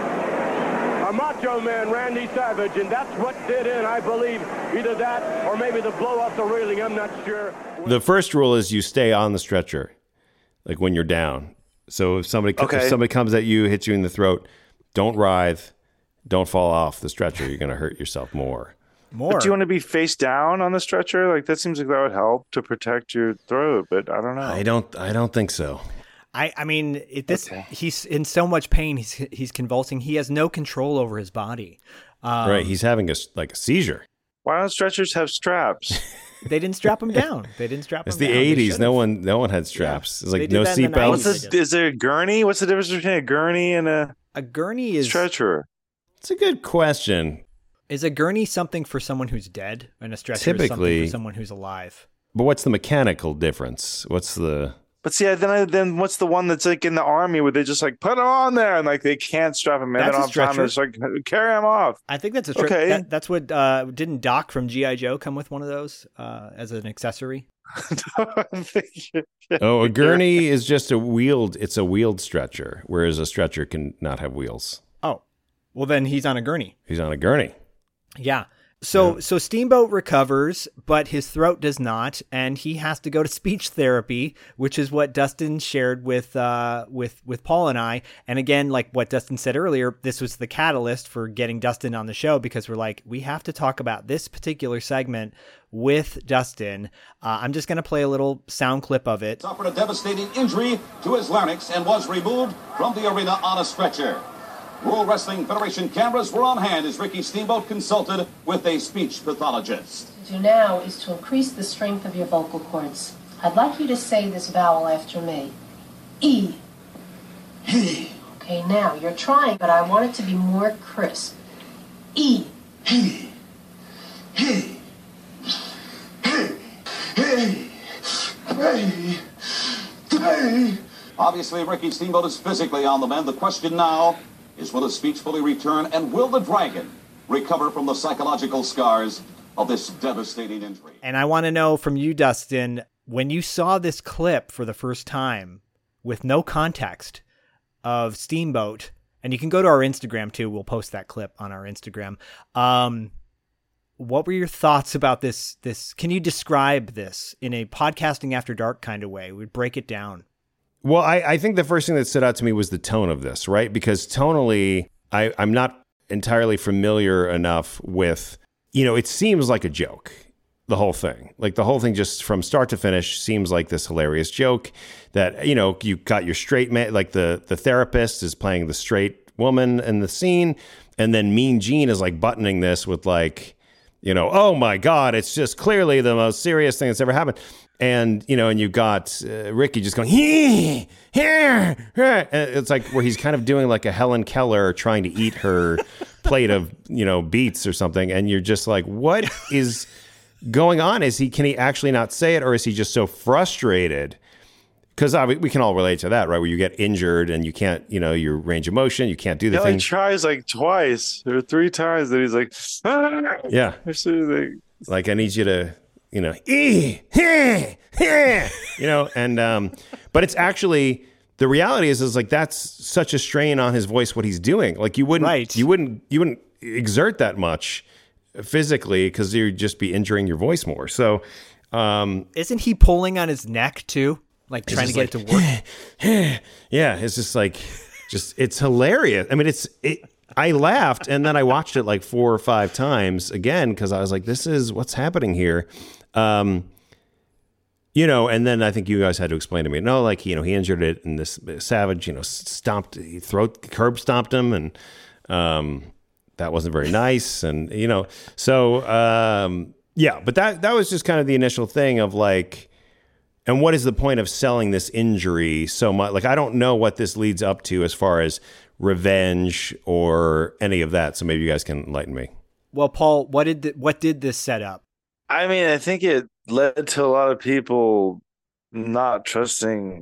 A Macho Man, Randy Savage, and that's what did in, I believe, either that or maybe the blow off the railing. I'm not sure. The first rule is you stay on the stretcher, like when you're down. So if somebody Okay. if somebody comes at you, hits you in the throat, don't writhe, don't fall off the stretcher. You're going to hurt yourself more. More. But do you want to be face down on the stretcher? Like that seems like that would help to protect your throat, but I don't know. I don't. I don't think so. I, I mean, it, this Okay. he's in so much pain. He's he's convulsing. He has no control over his body. Um, Right. He's having a like a seizure. Why don't stretchers have straps? They didn't strap him down. They didn't strap It's him the down. They eighties. No should've. one. No one had straps. Yeah. It's They like did no that in the seatbelts. What's nineties. a, is there a gurney? What's the difference between a gurney and a A gurney is stretcher? It's a good question. is a gurney something for someone who's dead, and a stretcher is something Typically- for someone who's alive. But what's the mechanical difference? What's the But see, then I, then what's the one that's like in the army where they just like put him on there and like they can't strap him in? That's They a don't have time to stretcher. just like carry him off. I think that's a stretcher. Okay. That, that's what uh, didn't Doc from G I Joe come with one of those uh, as an accessory? Oh, a gurney is just a wheeled. It's a wheeled stretcher, whereas a stretcher can not have wheels. Oh, well then he's on a gurney. He's on a gurney. Yeah. So so Steamboat recovers, but his throat does not, and he has to go to speech therapy, which is what Dustin shared with uh with with Paul and I. And again, like what Dustin said earlier, this was the catalyst for getting Dustin on the show because we're like, we have to talk about this particular segment with Dustin. Uh, I'm just gonna play a little sound clip of it. Suffered a devastating injury to his larynx and was removed from the arena on a stretcher. World Wrestling Federation cameras were on hand as Ricky Steamboat consulted with a speech pathologist. To do now is to increase the strength of your vocal cords. I'd like you to say this vowel after me. E. E. Okay, now you're trying, but I want it to be more crisp. E. E. E. Obviously, Ricky Steamboat is physically on the mend. The question now is, will his speech fully return, and will the Dragon recover from the psychological scars of this devastating injury? And I want to know from you, Dustin, when you saw this clip for the first time with no context of Steamboat, and you can go to our Instagram too. We'll post that clip on our Instagram. Um, what were your thoughts about this? This can you describe this in a podcasting after dark kind of way? We'd break it down. Well, I, I think the first thing that stood out to me was the tone of this, right? Because tonally, I, I'm not entirely familiar enough with, you know, it seems like a joke, the whole thing. Like the whole thing just from start to finish seems like this hilarious joke that, you know, you got your straight man, like the, the therapist is playing the straight woman in the scene. And then Mean Gene is like buttoning this with like, you know, oh my God, it's just clearly the most serious thing that's ever happened. And, you know, and you got uh, Ricky just going, here, here, here. And it's like where he's kind of doing like a Helen Keller trying to eat her plate of, you know, beets or something. And you're just like, what is going on? Is he, can he actually not say it? Or is he just so frustrated? Because we can all relate to that, right? Where you get injured and you can't, you know, your range of motion, you can't do the Yeah, thing. he tries like twice or three times that he's like, ah! Yeah. Or something. Like, I need you to, you know, ee, heh, heh, you know, and, um, but it's actually, the reality is, is like, that's such a strain on his voice, what he's doing. Like you wouldn't, Right. you wouldn't, you wouldn't exert that much physically because you'd just be injuring your voice more. So, um, Isn't he pulling on his neck too? Like It's trying to just get like, it to work? yeah, it's just like, just, it's hilarious. I mean, it's, it, I laughed and then I watched it like four or five times again because I was like, this is what's happening here. Um, you know, and then I think you guys had to explain to me, no, like, you know, he injured it and this Savage, you know, stomped, he throat, curb stomped him and um, that wasn't very nice. And, you know, so um, yeah, but that, that was just kind of the initial thing of like, and what is the point of selling this injury so much? Like, I don't know what this leads up to as far as revenge or any of that. So maybe you guys can enlighten me. Well, Paul, what did th- what did this set up? I mean, I think it led to a lot of people not trusting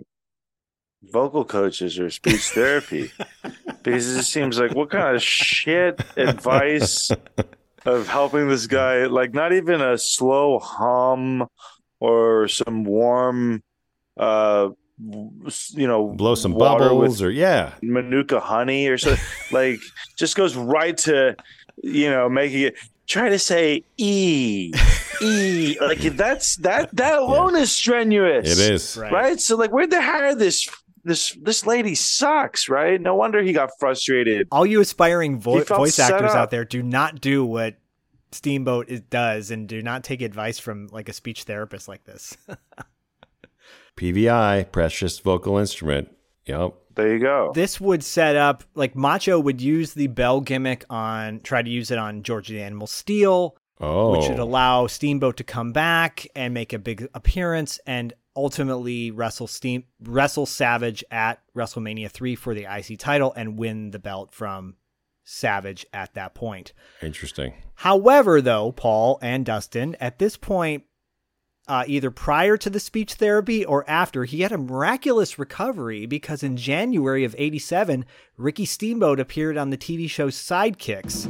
vocal coaches or speech therapy because it just seems like what kind of shit advice of helping this guy, like not even a slow hum or some warm, uh, you know, blow some water bubbles with or yeah, Manuka honey or something. Like just goes right to, you know, making it. Try to say E, E. Like that's that that alone yeah. is strenuous. It is right. right? So like, where'd they hire this this this lady sucks, right? No wonder he got frustrated. All you aspiring vo- voice actors up. out there, do not do what Steamboat is, does, and do not take advice from like a speech therapist like this. P V I, precious vocal instrument. Yep. There you go. This would set up, like Macho would use the bell gimmick on, try to use it on George the Animal Steel, oh. which would allow Steamboat to come back and make a big appearance and ultimately wrestle Steam wrestle Savage at WrestleMania three for the I C title and win the belt from Savage at that point. Interesting. However, though, Paul and Dustin, at this point, uh, either prior to the speech therapy or after, he had a miraculous recovery because in January of eighty-seven, Ricky Steamboat appeared on the T V show Sidekicks.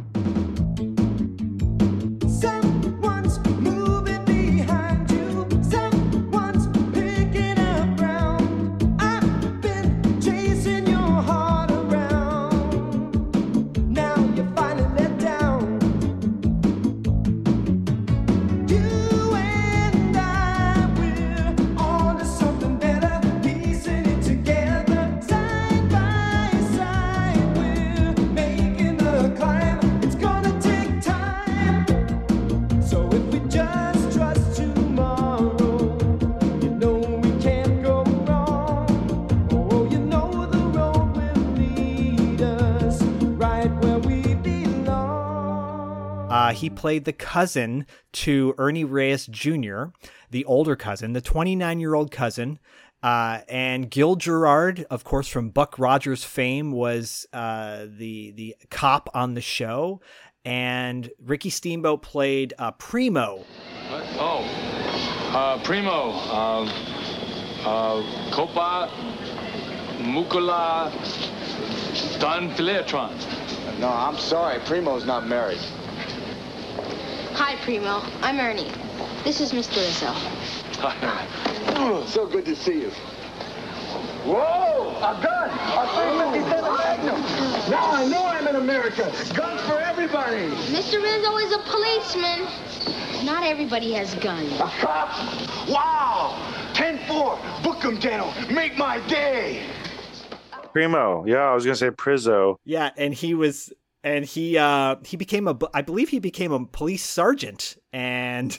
Uh, he played the cousin to Ernie Reyes Junior, the older cousin, the twenty-nine-year-old cousin. Uh, and Gil Gerard, of course, from Buck Rogers fame, was uh, the the cop on the show. And Ricky Steamboat played uh, Primo. What? Oh, uh, Primo. Uh, uh, Copa Mukula Don Filetron. No, I'm sorry. Primo's not married. Hi, Primo. I'm Ernie. This is Mister Rizzo. Oh, so good to see you. Whoa! A gun! A three fifty-seven Magnum! Now I know I'm in America! Guns for everybody! Mister Rizzo is a policeman. Not everybody has guns. A cop? Wow! ten four! Book 'em, Dano! Make my day! Primo. Yeah, I was going to say Prizzo. Yeah, and he was... And he uh, he became a, I believe he became a police sergeant, and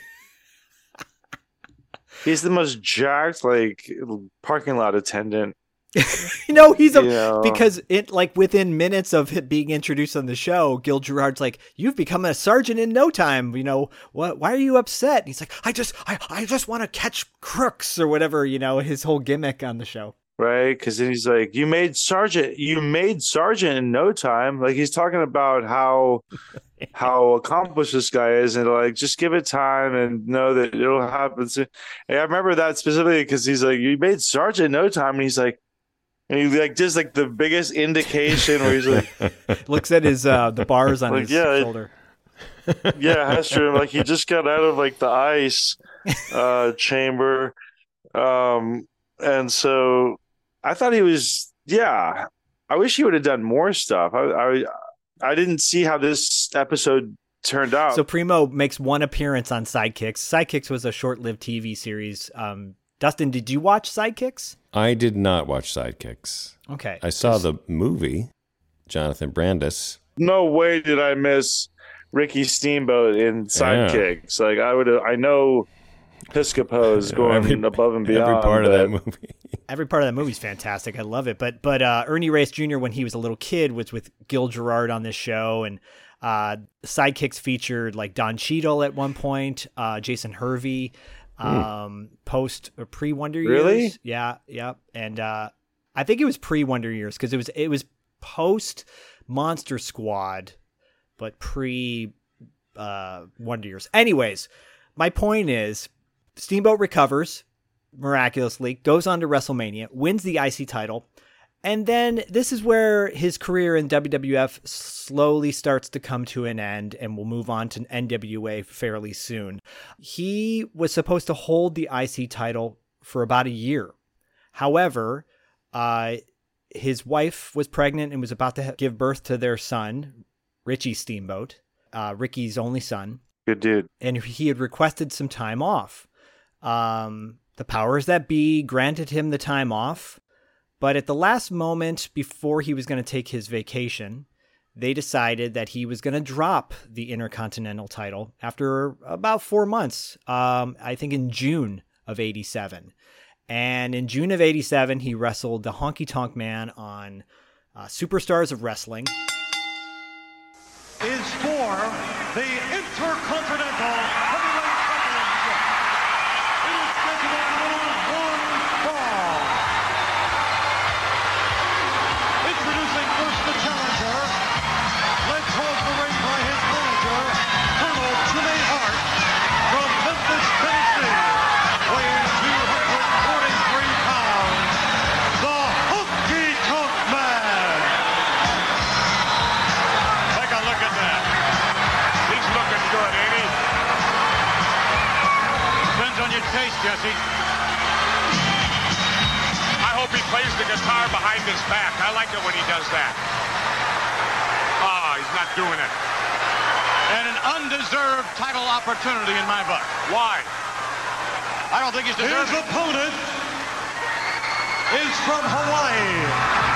he's the most jacked, like, parking lot attendant. you know, he's a, you know. because it, like, within minutes of it being introduced on the show, Gil Gerard's like, "You've become a sergeant in no time. You know, what? Why are you upset?" And he's like, "I just, I, I just want to catch crooks," or whatever. You know, his whole gimmick on the show. Right, because then he's like, "You made sergeant. You made sergeant in no time." Like he's talking about how how accomplished this guy is, and like just give it time and know that it'll happen. And I remember that specifically because he's like, "You made sergeant in no time," and he's like, and he like just like the biggest indication where he's like, looks at his uh the bars on like, his yeah, shoulder. It, yeah, that's true. Like he just got out of like the ice uh, chamber, um, and so. I thought he was, yeah. I wish he would have done more stuff. I, I, I didn't see how this episode turned out. So Primo makes one appearance on Sidekicks. Sidekicks was a short-lived T V series. Um, Dustin, did you watch Sidekicks? I did not watch Sidekicks. Okay. I saw the movie, Jonathan Brandis. No way did I miss Ricky Steamboat in Sidekicks. Yeah. Like I would, I know. Piscopo is going every, above and beyond. Every part of that movie. Every part of that movie is fantastic. I love it. But but uh, Ernie Reyes Junior, when he was a little kid, was with Gil Gerard on this show. And uh, Sidekicks featured like Don Cheadle at one point, uh, Jason Hervey, um, mm. post or pre-Wonder Years. Really? Yeah, yeah. And uh, I think it was pre-Wonder Years because it was, it was post Monster Squad, but pre uh, Wonder Years. Anyways, my point is, Steamboat recovers miraculously, goes on to WrestleMania, wins the I C title, and then this is where his career in W W F slowly starts to come to an end, and we'll move on to N W A fairly soon. He was supposed to hold the I C title for about a year. However, uh, his wife was pregnant and was about to give birth to their son, Richie Steamboat, uh, Ricky's only son. Good dude. And he had requested some time off. Um, the powers that be granted him the time off, But at the last moment before he was going to take his vacation, they decided that he was going to drop the Intercontinental title after about four months, um, I think in June of eighty-seven. And in June of eighty-seven, he wrestled the Honky Tonk Man on uh, Superstars of Wrestling. Is for the Intercontinental Heavyweight Championship. It is scheduled for one fall. Introducing first the challenger, led towards the ring by his manager, Colonel Jimmy Hart, from Memphis, Tennessee, weighing two hundred forty-three pounds, the Honky Tonk Man. Take a look at that. He's looking good, ain't he? Depends on your taste, Jesse. I hope he plays the guitar behind his back. I like it when he does that. Ah, he's not doing it. And an undeserved title opportunity in my book. Why? I don't think he's deserved. His opponent is from Hawaii.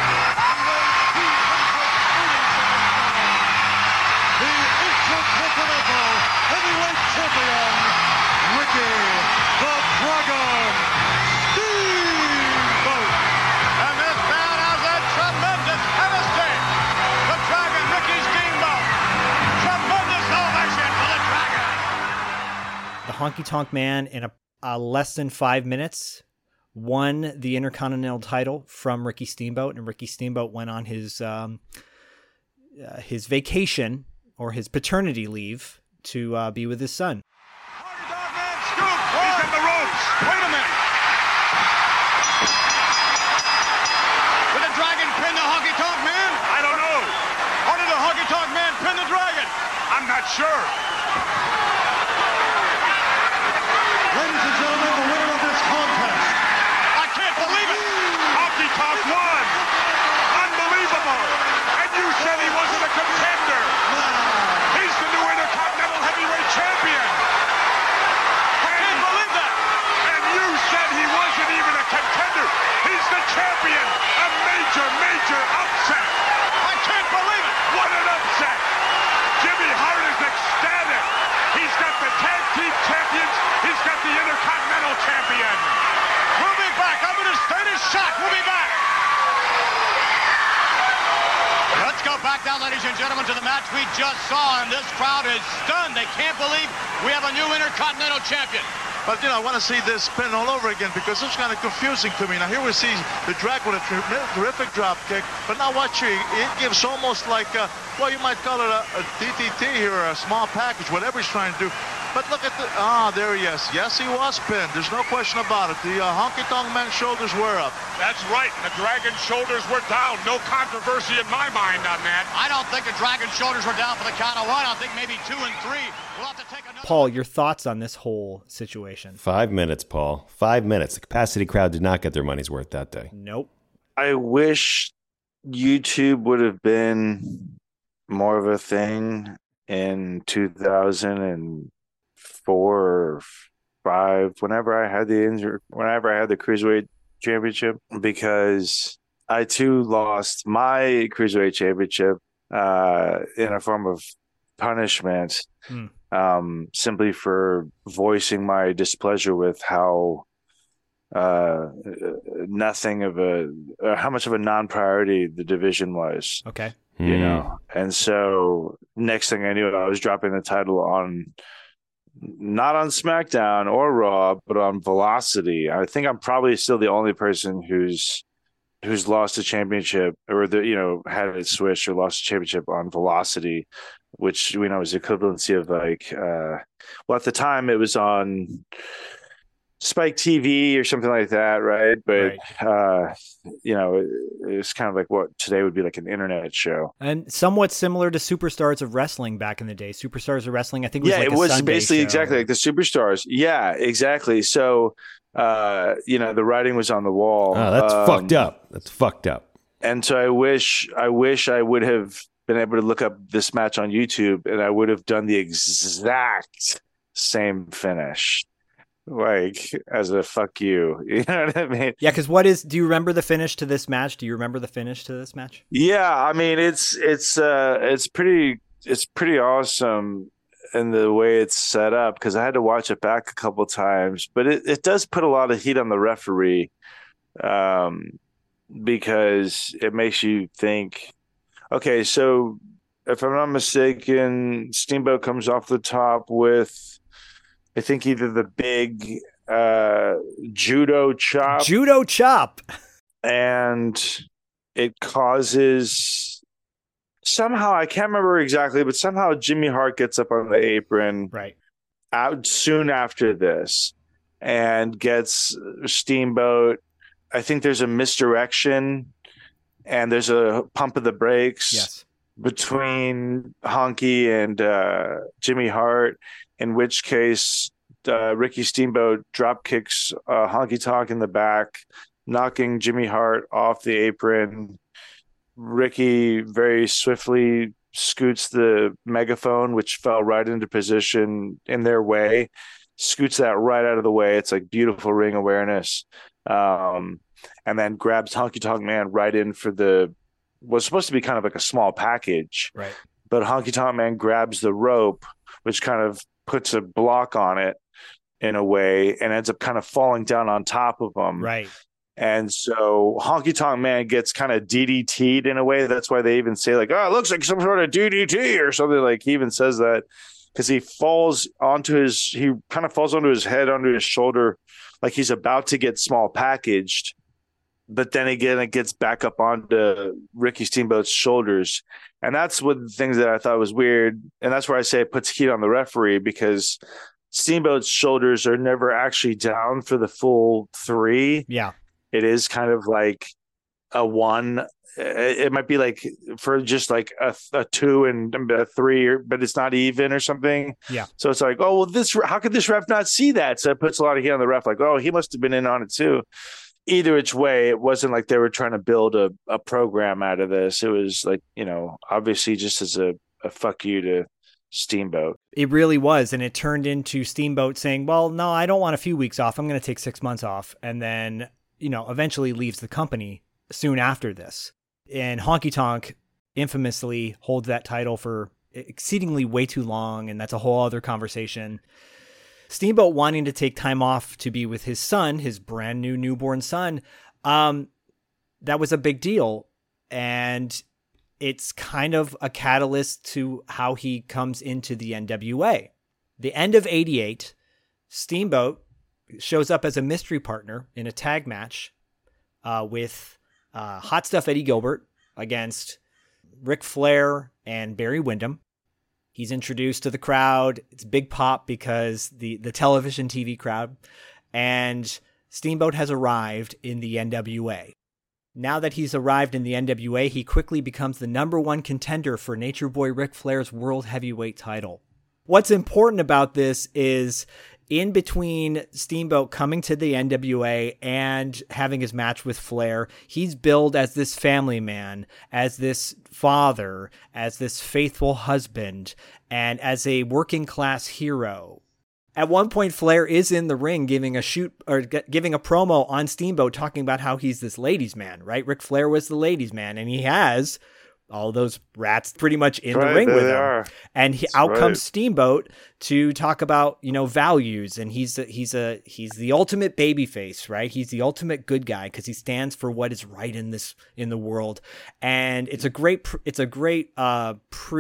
The Intercontinental Heavyweight Champion, Ricky the Dragon Steamboat. And this man has a tremendous chemistry. The Dragon, Ricky Steamboat. Tremendous ovation for the Dragon. The Honky Tonk Man, in a, a less than five minutes, won the Intercontinental title from Ricky Steamboat, and Ricky Steamboat went on his um, uh, his vacation or his paternity leave to uh, be with his son. Scoop, he's in the ropes. Wait a minute. Did the Dragon pin the Honky Tonk Man? I don't know. Or did the Honky Tonk Man pin the Dragon? I'm not sure. Ladies and gentlemen, the winner of this contest. I can't believe it. Honky Tonk won. Unbelievable. And you said he wasn't a contender. He's the new Intercontinental Heavyweight Champion. I can't believe that. And you said he wasn't even a contender. He's the champion. A major, major upset. I can't believe it. What an upset. Jimmy Hart is ecstatic. He's got the tag team champions. He's got the Intercontinental champion. We'll be back. I'm in a state of shock. We'll be back. Let's go back now, ladies and gentlemen, to the match we just saw, and this crowd is stunned. They can't believe we have a new Intercontinental champion. But, you know, I want to see this spin all over again because it's kind of confusing to me. Now, here we see the Dragon with a terrific drop kick, but now watch here. It gives almost like, a, well, you might call it a, a D D T here, or a small package, whatever he's trying to do. But look at the, ah, there he is. Yes, he was pinned. There's no question about it. The uh, Honky Tonk Man's shoulders were up. That's right. The Dragon's shoulders were down. No controversy in my mind on that. I don't think the Dragon's shoulders were down for the count of one. I think maybe two and three. We'll have to take another. Paul, your thoughts on this whole situation? Five minutes, Paul. Five minutes. The capacity crowd did not get their money's worth that day. Nope. I wish YouTube would have been more of a thing in two thousand four or five, whenever I had the injury, whenever I had the Cruiserweight Championship, because I too lost my Cruiserweight Championship uh, in a form of punishment, hmm. um, simply for voicing my displeasure with how uh, nothing of a, uh, how much of a non-priority the division was. Okay. You hmm. know, and so next thing I knew, I was dropping the title on, not on SmackDown or Raw, but on Velocity. I think I'm probably still the only person who's who's lost a championship, or the you know had it switched or lost a championship on Velocity, which we know is the equivalency of like, uh, well, at the time it was on Spike T V or something like that, right? But right. Uh, you know, it, it was kind of like what today would be like an internet show, and somewhat similar to Superstars of Wrestling back in the day. Superstars of Wrestling, I think, was yeah, like it a was Sunday basically show. exactly like the Superstars. Yeah, exactly. So, uh, you know, the writing was on the wall. Oh, that's um, fucked up. That's fucked up. And so I wish, I wish I would have been able to look up this match on YouTube, and I would have done the exact same finish. like as a fuck you. You know what I mean? Yeah, because what is? Do you remember the finish to this match? Do you remember the finish to this match? Yeah, I mean it's it's uh it's pretty it's pretty awesome in the way it's set up because I had to watch it back a couple times, but it, it does put a lot of heat on the referee, um, because it makes you think. Okay, so if I'm not mistaken, Steamboat comes off the top with, I think, either the big uh, judo chop. Judo chop. And it causes, somehow, I can't remember exactly, but somehow Jimmy Hart gets up on the apron right out soon after this and gets Steamboat. I think there's a misdirection and there's a pump of the brakes. Yes. Between Honky and uh, Jimmy Hart, in which case uh, Ricky Steamboat drop kicks uh, Honky Tonk in the back, knocking Jimmy Hart off the apron. Ricky very swiftly scoots the megaphone, which fell right into position in their way, scoots that right out of the way. It's like beautiful ring awareness. Um, and then grabs Honky Tonk Man right in for the was supposed to be kind of like a small package, right? But Honky Tonk Man grabs the rope, which kind of puts a block on it in a way, and ends up kind of falling down on top of him, right? And so Honky Tonk Man gets kind of D D T'd in a way. That's why they even say like, "Oh, it looks like some sort of D D T" or something. Like he even says that because he falls onto his, he kind of falls onto his head, onto his shoulder, like he's about to get small packaged. But then again, it gets back up onto Ricky Steamboat's shoulders. And that's one of the things that I thought was weird. And that's where I say it puts heat on the referee because Steamboat's shoulders are never actually down for the full three. Yeah. It is kind of like a one. It might be like for just like a, a two and a three, but it's not even or something. Yeah. So it's like, oh, well, this, how could this ref not see that? So it puts a lot of heat on the ref. Like, oh, he must have been in on it too. Either which way, it wasn't like they were trying to build a, a program out of this. It was like, you know, obviously just as a, a fuck you to Steamboat. It really was. And it turned into Steamboat saying, well, no, I don't want a few weeks off. I'm going to take six months off. And then, you know, eventually leaves the company soon after this. And Honky Tonk infamously holds that title for exceedingly way too long. And that's a whole other conversation. Steamboat wanting to take time off to be with his son, his brand new newborn son, um, that was a big deal. And it's kind of a catalyst to how he comes into the N W A. The end of eighty-eight, Steamboat shows up as a mystery partner in a tag match uh, with uh, Hot Stuff Eddie Gilbert against Ric Flair and Barry Windham. He's introduced to the crowd. It's big pop because the, the television T V crowd. And Steamboat has arrived in the N W A. Now that he's arrived in the N W A, he quickly becomes the number one contender for Nature Boy Ric Flair's World Heavyweight title. What's important about this is in between Steamboat coming to the N W A and having his match with Flair, he's billed as this family man, as this father, as this faithful husband, and as a working class hero. At one point, Flair is in the ring giving a shoot or g- giving a promo on Steamboat talking about how he's this ladies' man, right? Ric Flair was the ladies' man, and he has all those rats pretty much in right, the ring with him. Are. And he, out right. comes Steamboat to talk about, you know, values. And he's a, he's a, he's the ultimate babyface, right? He's the ultimate good guy because he stands for what is right in this, in the world. And it's a great, it's a great uh,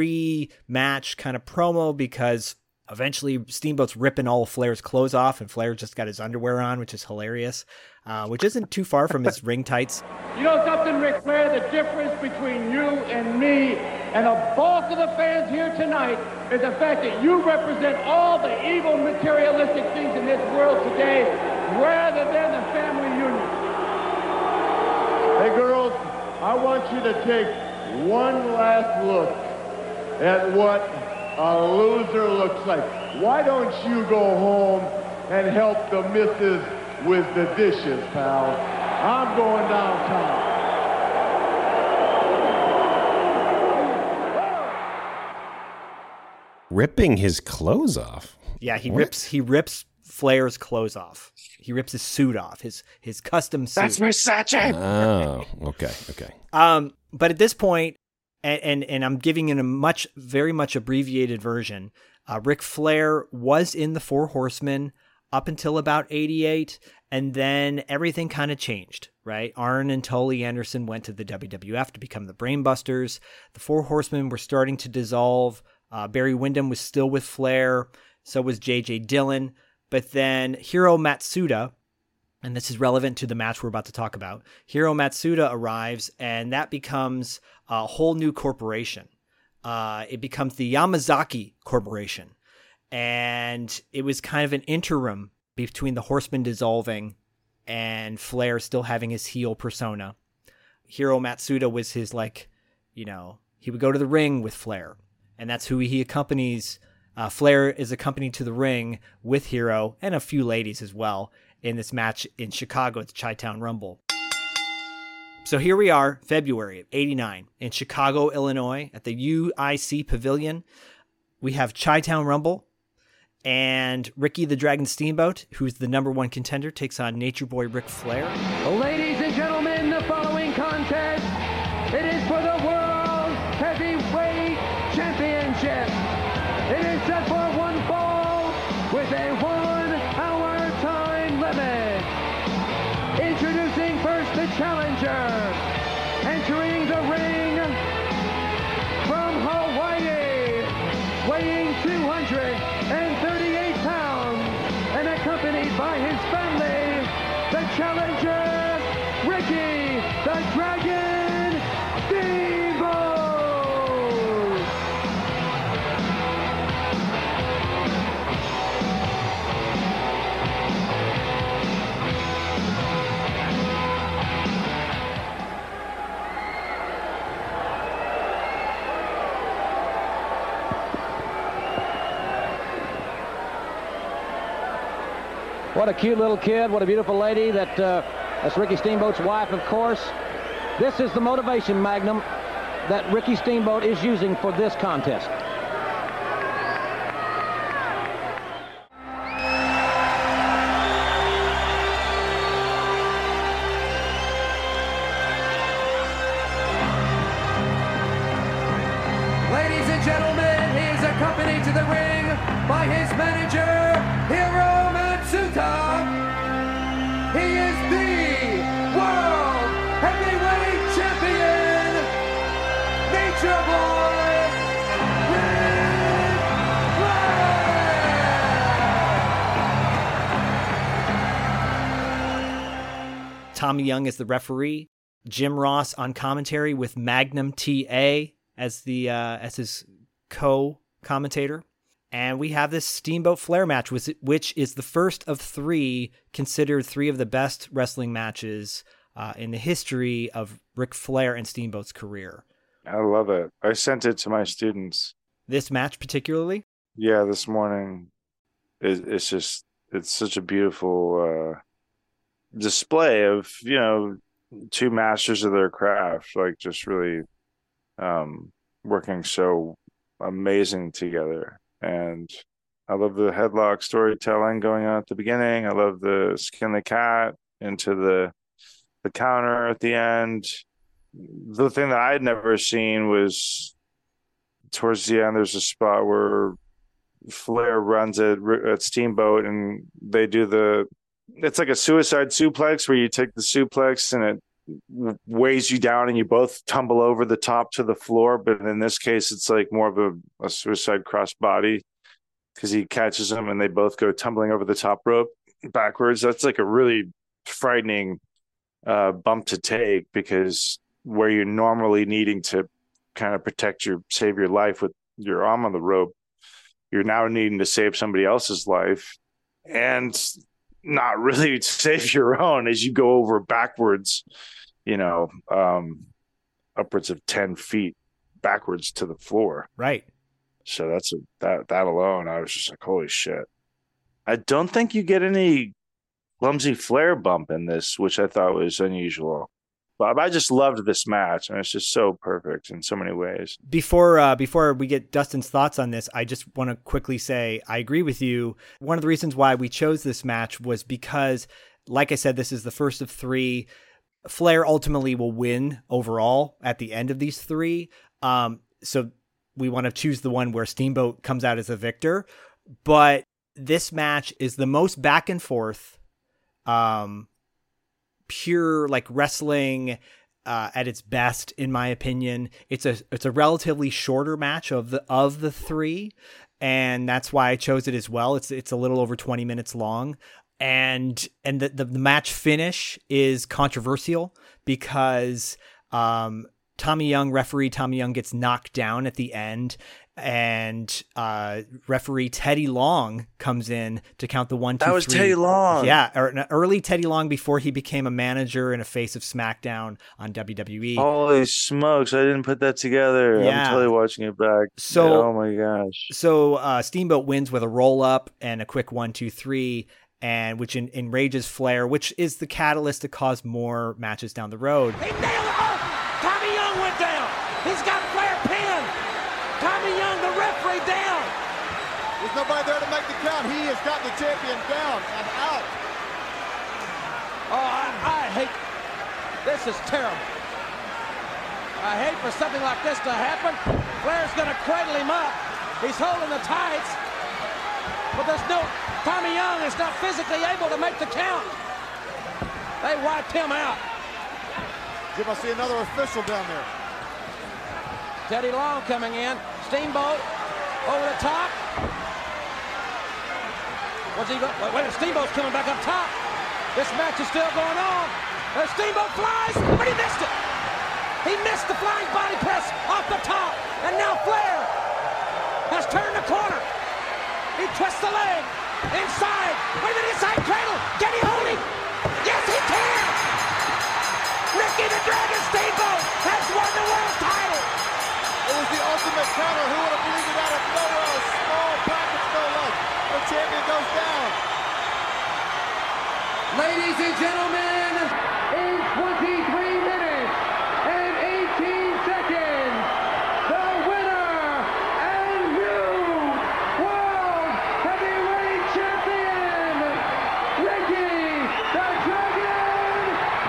pre-match kind of promo because eventually Steamboat's ripping all of Flair's clothes off and Flair just got his underwear on, which is hilarious, uh, which isn't too far from his ring tights. You know something, Ric Flair? The difference between you and me and the bulk of the fans here tonight is the fact that you represent all the evil materialistic things in this world today rather than the family union. Hey, girls, I want you to take one last look at what a loser looks like. Why don't you go home and help the missus with the dishes, pal? I'm going downtown. Ripping his clothes off. Yeah, he what? rips he rips Flair's clothes off. He rips his suit off, his his custom suit. That's Versace. Oh, okay, okay. Um, but at this point, and, and and I'm giving it a much, very much abbreviated version. Uh, Ric Flair was in the Four Horsemen up until about eighty-eight, and then everything kind of changed, right? Arn and Tully Anderson went to the W W F to become the Brainbusters. The Four Horsemen were starting to dissolve. Uh, Barry Windham was still with Flair. So was J J Dillon. But then Hiro Matsuda, and this is relevant to the match we're about to talk about, Hiro Matsuda arrives, and that becomes a whole new corporation. Uh, it becomes the Yamazaki Corporation. And it was kind of an interim between the Horsemen dissolving and Flair still having his heel persona. Hiro Matsuda was his, like, you know, he would go to the ring with Flair, and that's who he accompanies. Uh, Flair is accompanied to the ring with Hiro and a few ladies as well in this match in Chicago at the Chi-Town Rumble. So here we are, February of eighty-nine, in Chicago, Illinois, at the U I C Pavilion. We have Chi-Town Rumble, and Ricky the Dragon Steamboat, who's the number one contender, takes on Nature Boy Ric Flair. Ladies and gentlemen, the following contest, it is for the World Heavyweight Championship. It is set for one fall with a one-hour time limit. Introducing first the challenger, entering the ring from Hawaii, weighing two hundred thirty-eight pounds, and accompanied by his family, the challenger, Ricky the Dragon Steamboat. What a cute little kid. What a beautiful lady. That uh, that's Ricky Steamboat's wife, of course. This is the motivation magnum that Ricky Steamboat is using for this contest. Ladies and gentlemen, he is accompanied to the ring by his manager, Hiro Matsuda. He is the World Heavyweight Champion, Nature Boy Ric Flair. Tommy Young is the referee. Jim Ross on commentary with Magnum T A as the uh, as his co-commentator. And we have this Steamboat Flair match, which is the first of three considered three of the best wrestling matches uh, in the history of Ric Flair and Steamboat's career. I love it. I sent it to my students. This match particularly? Yeah, this morning. It, it's just, it's such a beautiful uh, display of, you know, two masters of their craft, like just really um, working so amazing together. And I love the headlock storytelling going on at the beginning. I love the skin the cat into the the counter at the end. The thing that I had never seen was towards the end, there's a spot where Flair runs at, at Steamboat, and they do the, it's like a suicide suplex where you take the suplex and it weighs you down and you both tumble over the top to the floor. But in this case, it's like more of a, a suicide cross body because he catches them and they both go tumbling over the top rope backwards. That's like a really frightening uh, bump to take, because where you're normally needing to kind of protect your, save your life with your arm on the rope, you're now needing to save somebody else's life and not really save your own as you go over backwards, you know, um, upwards of ten feet backwards to the floor. Right. So that's a, that, that alone, I was just like, holy shit. I don't think you get any clumsy Flair bump in this, which I thought was unusual. Bob. I just loved this match, and it's just so perfect in so many ways. Before uh, before we get Dustin's thoughts on this, I just want to quickly say I agree with you. One of the reasons why we chose this match was because, like I said, this is the first of three. Flair ultimately will win overall at the end of these three. Um, so we want to choose the one where Steamboat comes out as a victor. But this match is the most back and forth, um, pure like wrestling uh, at its best, in my opinion. It's a it's a relatively shorter match of the of the three, and that's why I chose it as well. It's it's a little over twenty minutes long. And and the, the, the match finish is controversial because um, Tommy Young, referee Tommy Young, gets knocked down at the end, and uh, referee Teddy Long comes in to count the one, two, That was three. Teddy Long. Yeah, or an early Teddy Long before he became a manager and a face of SmackDown on W W E. Holy smokes, I didn't put that together. Yeah. I'm totally watching it back. So- Yeah, oh my gosh. So uh, Steamboat wins with a roll up and a quick one, two, three. And which en- enrages Flair, which is the catalyst to cause more matches down the road. He nailed it. Oh, Tommy Young went down. He's got Flair pinned. Tommy Young, the referee, down. There's nobody there to make the count. He has got the champion down and out. Oh, I, I hate, this is terrible. I hate for something like this to happen. Flair's gonna cradle him up. He's holding the tights, but there's no, Tommy Young is not physically able to make the count. They wiped him out. Jim, I see another official down there. Teddy Long coming in. Steamboat over the top. What's he going? Wait, wait, Steamboat's coming back up top. This match is still going on. The Steamboat flies, but he missed it. He missed the flying body press off the top, and now Flair has turned the corner. He twists the leg. Inside. Wait a minute, inside cradle. Can he hold him? Yes, he can. Ricky the Dragon Steamboat has won the world title. It was the ultimate counter. Who would have believed it out of nowhere? A small package, no less. The champion goes down. Ladies and gentlemen, in twenty-three minutes and eighteen seconds, the winner and new World Heavyweight Champion, Ricky the Dragon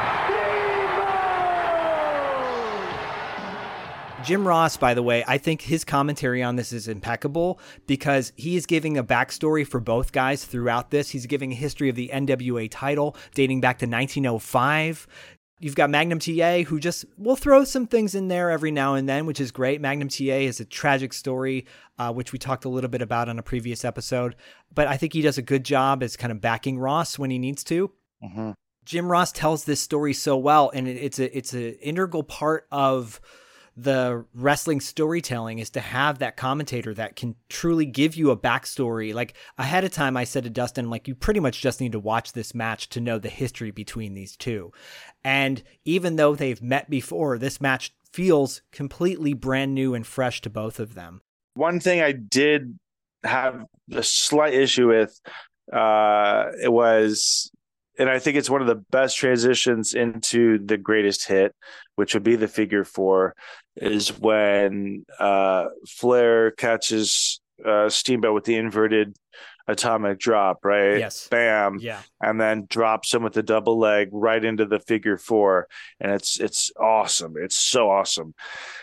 Steamboat! Jim Ross, by the way, I think his commentary on this is impeccable because he is giving a backstory for both guys throughout this. He's giving a history of the N W A title dating back to nineteen oh five. You've got Magnum T A, who just will throw some things in there every now and then, which is great. Magnum T A is a tragic story, uh, which we talked a little bit about on a previous episode. But I think he does a good job as kind of backing Ross when he needs to. Mm-hmm. Jim Ross tells this story so well, and it, it's a it's an integral part of the wrestling storytelling is to have that commentator that can truly give you a backstory. Like ahead of time, I said to Dustin, like, you pretty much just need to watch this match to know the history between these two. And even though they've met before, this match feels completely brand new and fresh to both of them. One thing I did have a slight issue with, uh, it was, and I think it's one of the best transitions into the greatest hit, which would be the figure four, is when uh, Flair catches uh, Steamboat with the inverted atomic drop, right? Yes. Bam. Yeah. And then drops him with the double leg right into the figure four. And it's it's awesome. It's so awesome.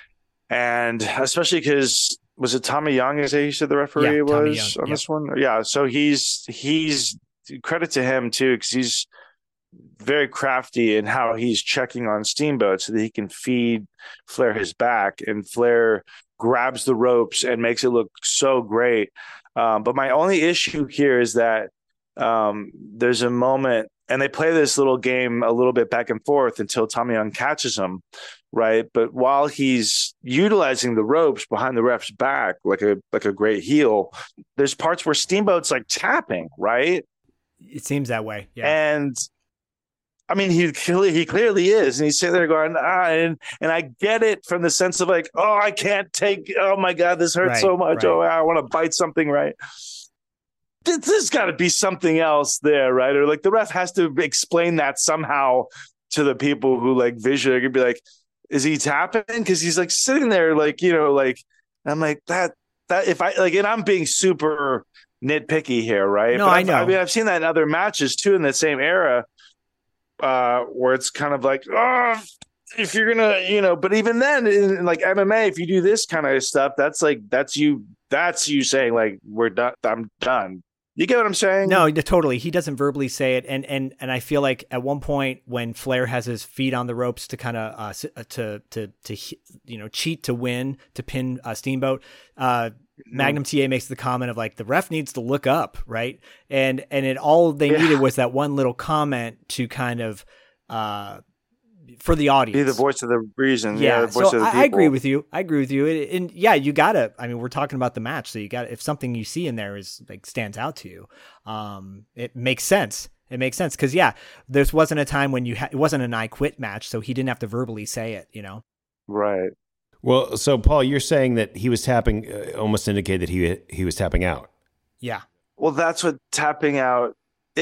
And especially because, was it Tommy Young, as he said the referee Yeah, Tommy was Young, on yep. this one? Yeah. So he's he's credit to him too, because he's very crafty in how he's checking on Steamboat so that he can feed Flair his back, and Flair grabs the ropes and makes it look so great. Um, but my only issue here is that um, there's a moment, and they play this little game a little bit back and forth until Tommy Young catches him, right? But while he's utilizing the ropes behind the ref's back like a like a great heel, there's parts where Steamboat's like tapping, right? It seems that way. Yeah. And I mean, he clearly, he clearly is. And he's sitting there going, ah, and, and I get it from the sense of like, oh, I can't take, oh my God, this hurts Right, so much. right. Oh, I want to bite something, right? This, there's got to be something else there, right? Or like the ref has to explain that somehow to the people who like visually could be like, is he tapping? Because he's like sitting there, like, you know, like I'm like that that if I like, and I'm being super nitpicky here, right? No, but I know. I mean, I've seen that in other matches too in the same era, uh, where it's kind of like, oh, if you're gonna, you know, but even then, in, in like M M A, if you do this kind of stuff, that's like that's you, that's you saying like we're done, I'm done. You get what I'm saying? No, totally. He doesn't verbally say it, and and and I feel like at one point when Flair has his feet on the ropes to kind of uh, to to to you know cheat to win to pin uh, Steamboat, uh, Magnum T A makes the comment of like the ref needs to look up, right? And and it all they Yeah. needed was that one little comment to kind of uh, for the audience. Be the voice of the reason. Yeah, Yeah, the voice so of the I, people. I agree with you. I agree with you. And, and yeah, you gotta. I mean, we're talking about the match, so you got if something you see in there is like stands out to you, um, it makes sense. It makes sense because yeah, there wasn't a time when you ha- it wasn't an I quit match, so he didn't have to verbally say it. You know, right? Well, so Paul, you're saying that he was tapping, uh, almost indicated that he he was tapping out. Yeah. Well, that's what tapping out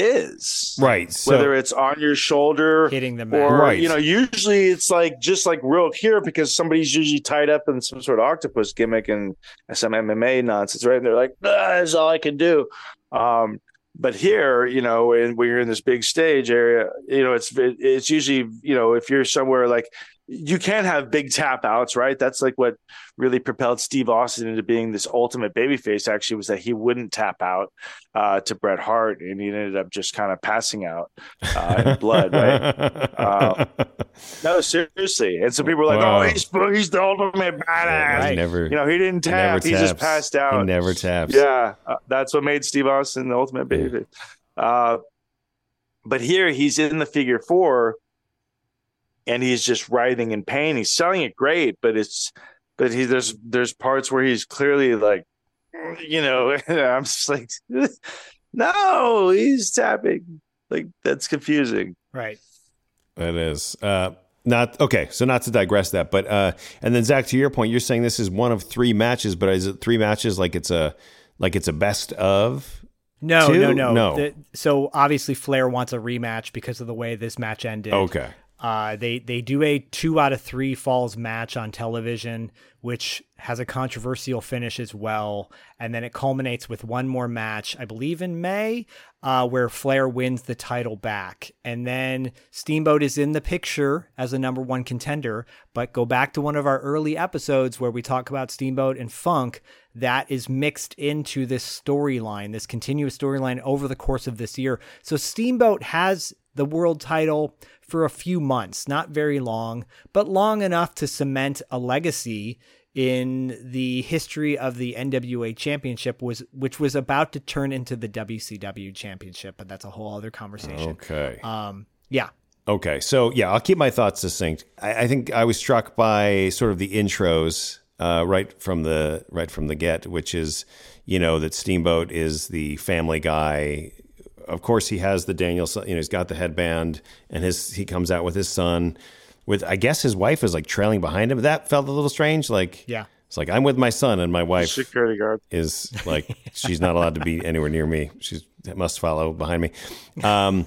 is, right? So, whether it's on your shoulder, hitting the mat, or right. you know, usually it's like just like real here because somebody's usually tied up in some sort of octopus gimmick and some M M A nonsense, right? And they're like, ah, "That's all I can do." Um, but here, you know, when we're in this big stage area, you know, it's it, it's usually, you know, if you're somewhere like. You can have big tap outs, right? That's like what really propelled Steve Austin into being this ultimate babyface, actually, was that he wouldn't tap out uh, to Bret Hart, and he ended up just kind of passing out uh, in blood, right? Um, no, seriously. And so people were like, Wow. oh, he's, he's the ultimate badass. He never, you know, he didn't he tap. never He just taps. passed out. He never taps. Yeah, uh, that's what made Steve Austin the ultimate babyface. Uh, but here he's in the figure four, and he's just writhing in pain. He's selling it great, but it's but he there's there's parts where he's clearly like, you know, I'm just like, no, he's tapping. Like that's confusing. Right. It is. Uh, not okay. So not to digress that, but uh, and then Zach, to your point, you're saying this is one of three matches, but is it three matches like it's a like it's a best of? No, two? no, no, no. The, so obviously Flair wants a rematch because of the way this match ended. Okay. Uh, they they do a two out of three falls match on television, which has a controversial finish as well, and then it culminates with one more match, I believe in May, uh, where Flair wins the title back, and then Steamboat is in the picture as a number one contender. But go back to one of our early episodes where we talk about Steamboat and Funk. That is mixed into this storyline, this continuous storyline over the course of this year. So Steamboat has the world title for a few months, not very long, but long enough to cement a legacy in the history of the N W A championship, was which was about to turn into the W C W championship, but that's a whole other conversation. Okay. Um, yeah. Okay. So yeah, I'll keep my thoughts succinct. I, I think I was struck by sort of the intros uh, right from the right from the get, which is, you know, that Steamboat is the family guy. Of course, he has the Daniel, you know, he's got the headband, and his he comes out with his son, with I guess his wife is like trailing behind him. That felt a little strange. Like, yeah, it's like I'm with my son, and my wife security guard is like she's not allowed to be anywhere near me. She must follow behind me. Um,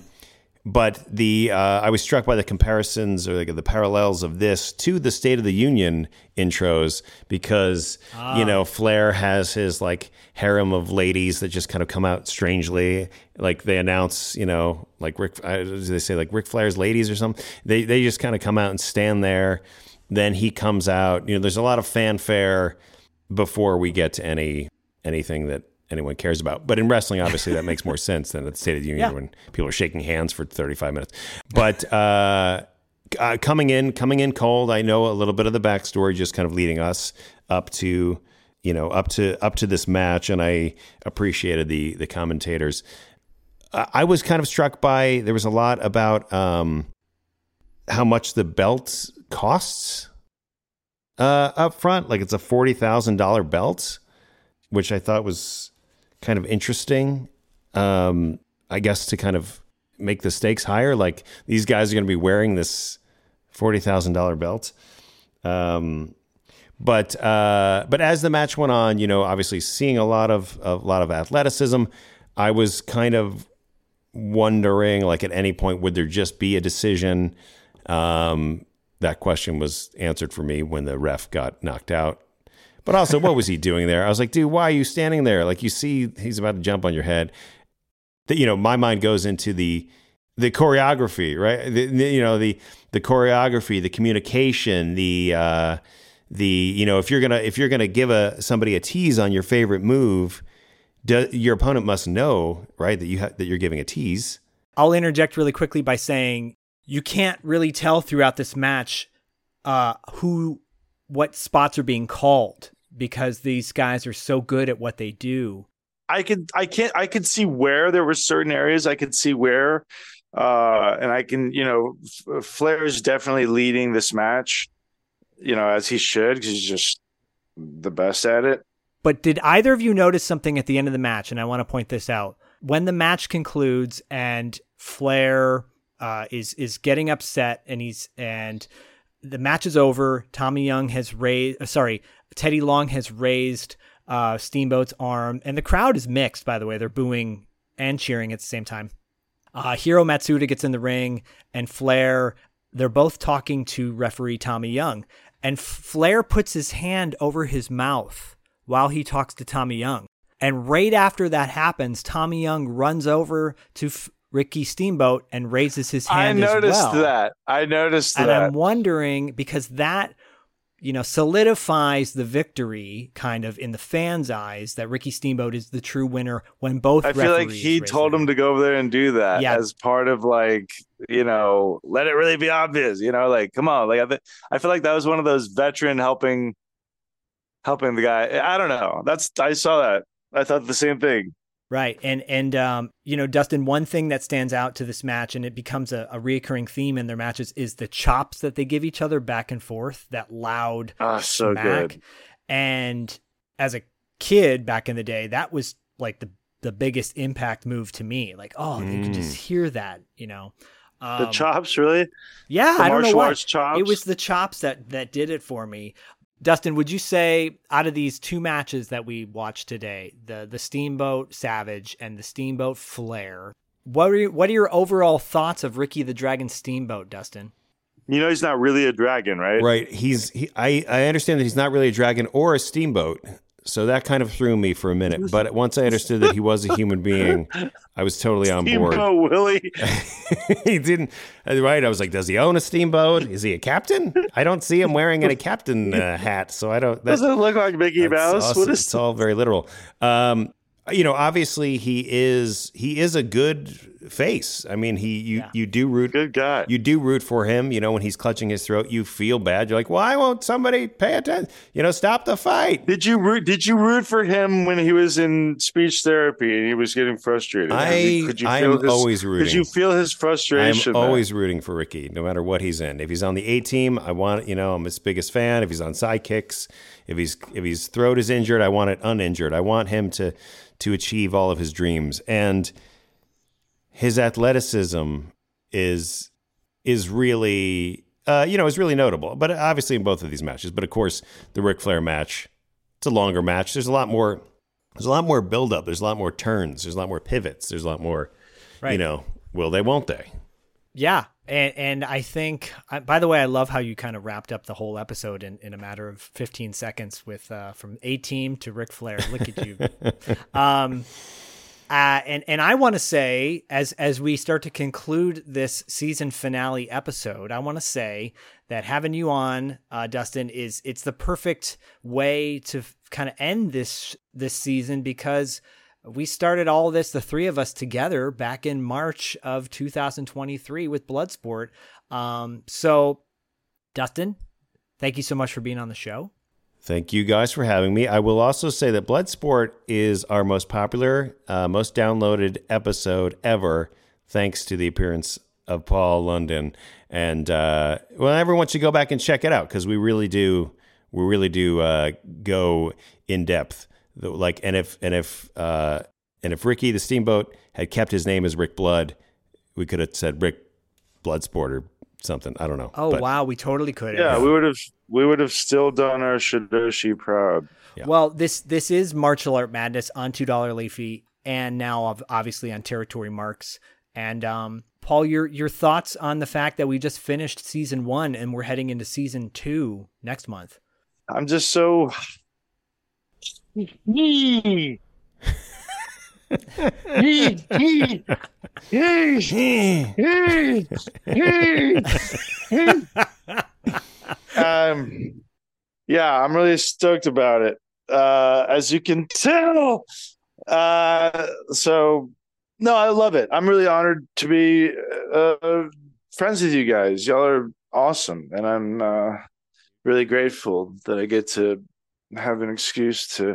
but the uh, I was struck by the comparisons or like the parallels of this to the State of the Union intros because Ah. you know Flair has his like harem of ladies that just kind of come out strangely, like they announce, you know, like Rick, I, they say like Ric Flair's ladies or something. They they just kind of come out and stand there. Then he comes out. You know, there's a lot of fanfare before we get to any anything that anyone cares about. But in wrestling, obviously, that makes more sense than at the State of the Union Yeah. when people are shaking hands for thirty-five minutes. But uh, uh, coming in, coming in cold, I know a little bit of the backstory, just kind of leading us up to, you know, up to up to this match, and I appreciated the the commentators. I, I was kind of struck by there was a lot about um, how much the belt costs uh, up front. Like it's a forty thousand dollar belt, which I thought was kind of interesting, um, I guess, to kind of make the stakes higher. Like these guys are going to be wearing this forty thousand dollar belt. Um, but uh, but as the match went on, you know, obviously seeing a lot of a lot of athleticism, I was kind of wondering, like, at any point would there just be a decision? Um, that question was answered for me when the ref got knocked out. But also, what was he doing there? I was like, dude, why are you standing there? Like, you see he's about to jump on your head. The, you know, my mind goes into the the choreography, right? The, the, you know, the the choreography, the communication, the uh, the you know, if you're gonna if you're gonna give a somebody a tease on your favorite move, do, your opponent must know, right, that you ha- that you're giving a tease. I'll interject really quickly by saying you can't really tell throughout this match uh, who. what spots are being called because these guys are so good at what they do. I could, I can't, I could see where there were certain areas I could see where, uh, and I can, you know, Flair's definitely leading this match, you know, as he should, because he's just the best at it. But did either of you notice something at the end of the match? And I want to point this out. When the match concludes and Flair uh, is, is getting upset and he's, and the match is over. Tommy Young has raised, sorry, Teddy Long has raised uh, Steamboat's arm, and the crowd is mixed, by the way. They're booing and cheering at the same time. Uh, Hiro Matsuda gets in the ring, and Flair, they're both talking to referee Tommy Young, and Flair puts his hand over his mouth while he talks to Tommy Young. And right after that happens, Tommy Young runs over to F- Ricky Steamboat and raises his hand as well. I noticed that. I noticed and that. And I'm wondering, because that, you know, solidifies the victory kind of in the fans' eyes that Ricky Steamboat is the true winner when both I feel like he told him to go over there and do that yeah. as part of like, you know, let it really be obvious, you know, like, come on. Like, I, th- I feel like that was one of those veteran helping, helping the guy. I don't know. That's, I saw that. I thought the same thing. Right. And, and um, you know, Dustin, one thing that stands out to this match, and it becomes a, a reoccurring theme in their matches, is the chops that they give each other back and forth, that loud oh, so smack. Good. And as a kid back in the day, that was like the, the biggest impact move to me. Like, oh, mm. they could just hear that, you know. Um, the chops, really? Yeah, the I don't know why. Chops? It was the chops that, that did it for me. Dustin, would you say out of these two matches that we watched today, the the Steamboat Savage and the Steamboat Flair, what are your, what are your overall thoughts of Ricky the Dragon Steamboat, Dustin? You know he's not really a dragon, right? Right. He's he, I I understand that he's not really a dragon or a steamboat. So that kind of threw me for a minute. But once I understood that he was a human being, I was totally on board. Steamboat Willie. He didn't, right? I was like, does he own a steamboat? Is he a captain? I don't see him wearing a captain uh, hat. So I don't. That, Doesn't it look like Mickey Mouse? Also, what is it's all very literal. Um, you know, obviously he is he is a good face. I mean, he you yeah. you do root good guy. You do root for him. You know, when he's clutching his throat, you feel bad. You're like, why won't somebody pay attention? You know, stop the fight. Did you root? Did you root for him when he was in speech therapy and he was getting frustrated? I could you I feel am his, always rooting. Could you feel his frustration? I'm always rooting for Ricky, no matter what he's in. If he's on the A team, I want you know I'm his biggest fan. If he's on sidekicks, if he's if his throat is injured, I want it uninjured. I want him to. to achieve all of his dreams. And his athleticism is is really, uh, you know, is really notable. But obviously in both of these matches. But of course, the Ric Flair match, it's a longer match. There's a lot more, there's a lot more buildup. There's a lot more turns. There's a lot more pivots. There's a lot more, right. you know, will they, won't they? Yeah. And and I think, by the way, I love how you kind of wrapped up the whole episode in, in a matter of fifteen seconds with uh, from A-Team to Ric Flair. Look at you. um, uh, and and I want to say, as as we start to conclude this season finale episode, I want to say that having you on, uh, Dustin, is it's the perfect way to f- kind of end this this season, because we started all this, the three of us together, back in March of two thousand twenty-three with Bloodsport. Um, so, Dustin, thank you so much for being on the show. Thank you guys for having me. I will also say that Bloodsport is our most popular, uh, most downloaded episode ever, thanks to the appearance of Paul London. And uh, well, everyone should go back and check it out, because we really do, we really do uh, go in depth. Like, and if and if uh, and if Ricky the Steamboat had kept his name as Rick Blood, we could have said Rick Bloodsport or something. I don't know. Oh but, wow, we totally could have. Yeah, we would have we would have still done our Shidoshi proud. Yeah. Well, this this is Martial Art Madness on two dollar late fee, and now obviously on Territory Marks. And um, Paul, your your thoughts on the fact that we just finished season one and we're heading into season two next month? I'm just so. um, yeah, I'm really stoked about it. Uh, as you can tell. Uh, so. No, I love it. I'm really honored to be uh, friends with you guys. Y'all are awesome. And I'm uh, really grateful that I get to have an excuse to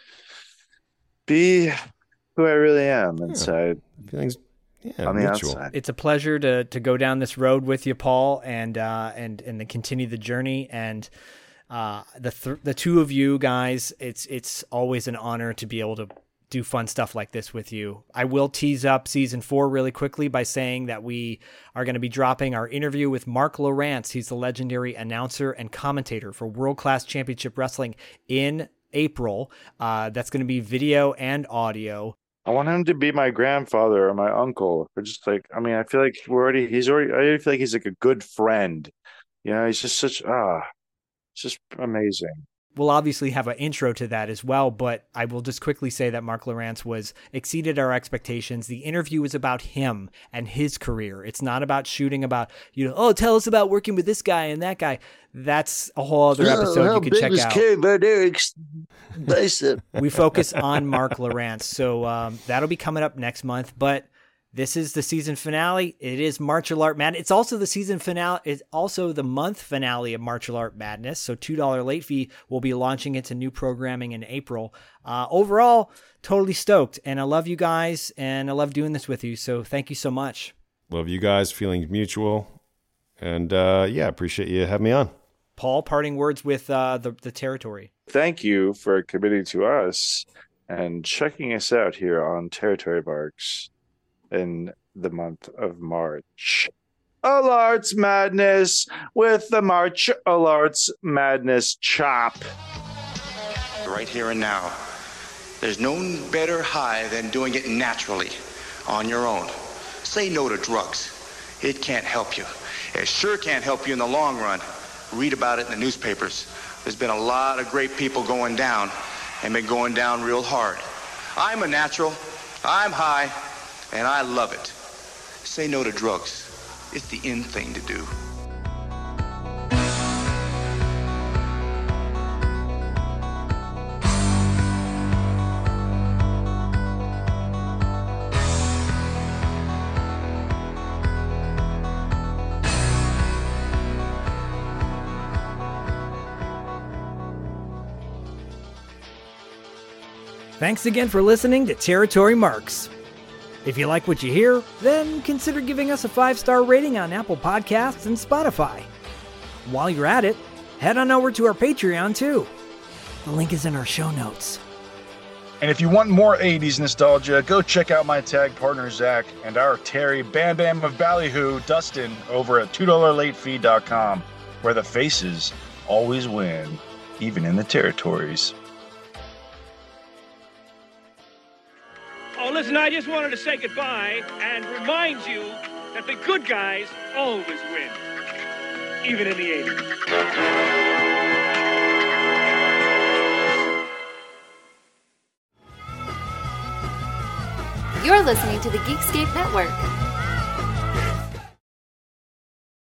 be who I really am inside. Yeah. Feelings yeah, on the mutual. outside. It's a pleasure to to go down this road with you, Paul, and uh, and and to continue the journey. And uh, the th- the two of you guys, it's it's always an honor to be able to do fun stuff like this with you. I will tease up season four really quickly by saying that we are going to be dropping our interview with Mark Lowrance. He's the legendary announcer and commentator for World Class Championship Wrestling in April. Uh, that's going to be video and audio. I want him to be my grandfather or my uncle. Or just like, I mean, I feel like we're already, he's already, I already feel like he's like a good friend. You know, he's just such, ah, it's just amazing. We'll obviously have an intro to that as well, but I will just quickly say that Mark Lowrance was exceeded our expectations. The interview is about him and his career. It's not about shooting about, you know, oh, tell us about working with this guy and that guy. That's a whole other episode oh, you can check out. K-Bud Eric's bicep? We focus on Mark Lowrance, so um, that'll be coming up next month, but this is the season finale. It is Martial Art Madness. It's also the season finale. It's also the month finale of Martial Art Madness. So two dollars late fee will be launching into new programming in April. Uh, overall, totally stoked. And I love you guys. And I love doing this with you. So thank you so much. Love you guys. Feelings mutual. And uh, yeah, appreciate you having me on. Paul, parting words with uh, the, the territory. Thank you for committing to us and checking us out here on Territory Marks in the month of March. All Arts Madness with the March All Arts Madness chop. Right here and now. There's no better high than doing it naturally, on your own. Say no to drugs. It can't help you. It sure can't help you in the long run. Read about it in the newspapers. There's been a lot of great people going down and been going down real hard. I'm a natural. I'm high. And I love it. Say no to drugs. It's the in thing to do. Thanks again for listening to Territory Marks. If you like what you hear, then consider giving us a five-star rating on Apple Podcasts and Spotify. While you're at it, head on over to our Patreon too. The link is in our show notes. And if you want more eighties nostalgia, go check out my tag partner Zach and our Terry Bam Bam of Ballyhoo, Dustin, over at two dollars late fee dot com, where the faces always win, even in the territories. Oh, listen, I just wanted to say goodbye and remind you that the good guys always win, even in the eighties. You're listening to the Geekscape Network.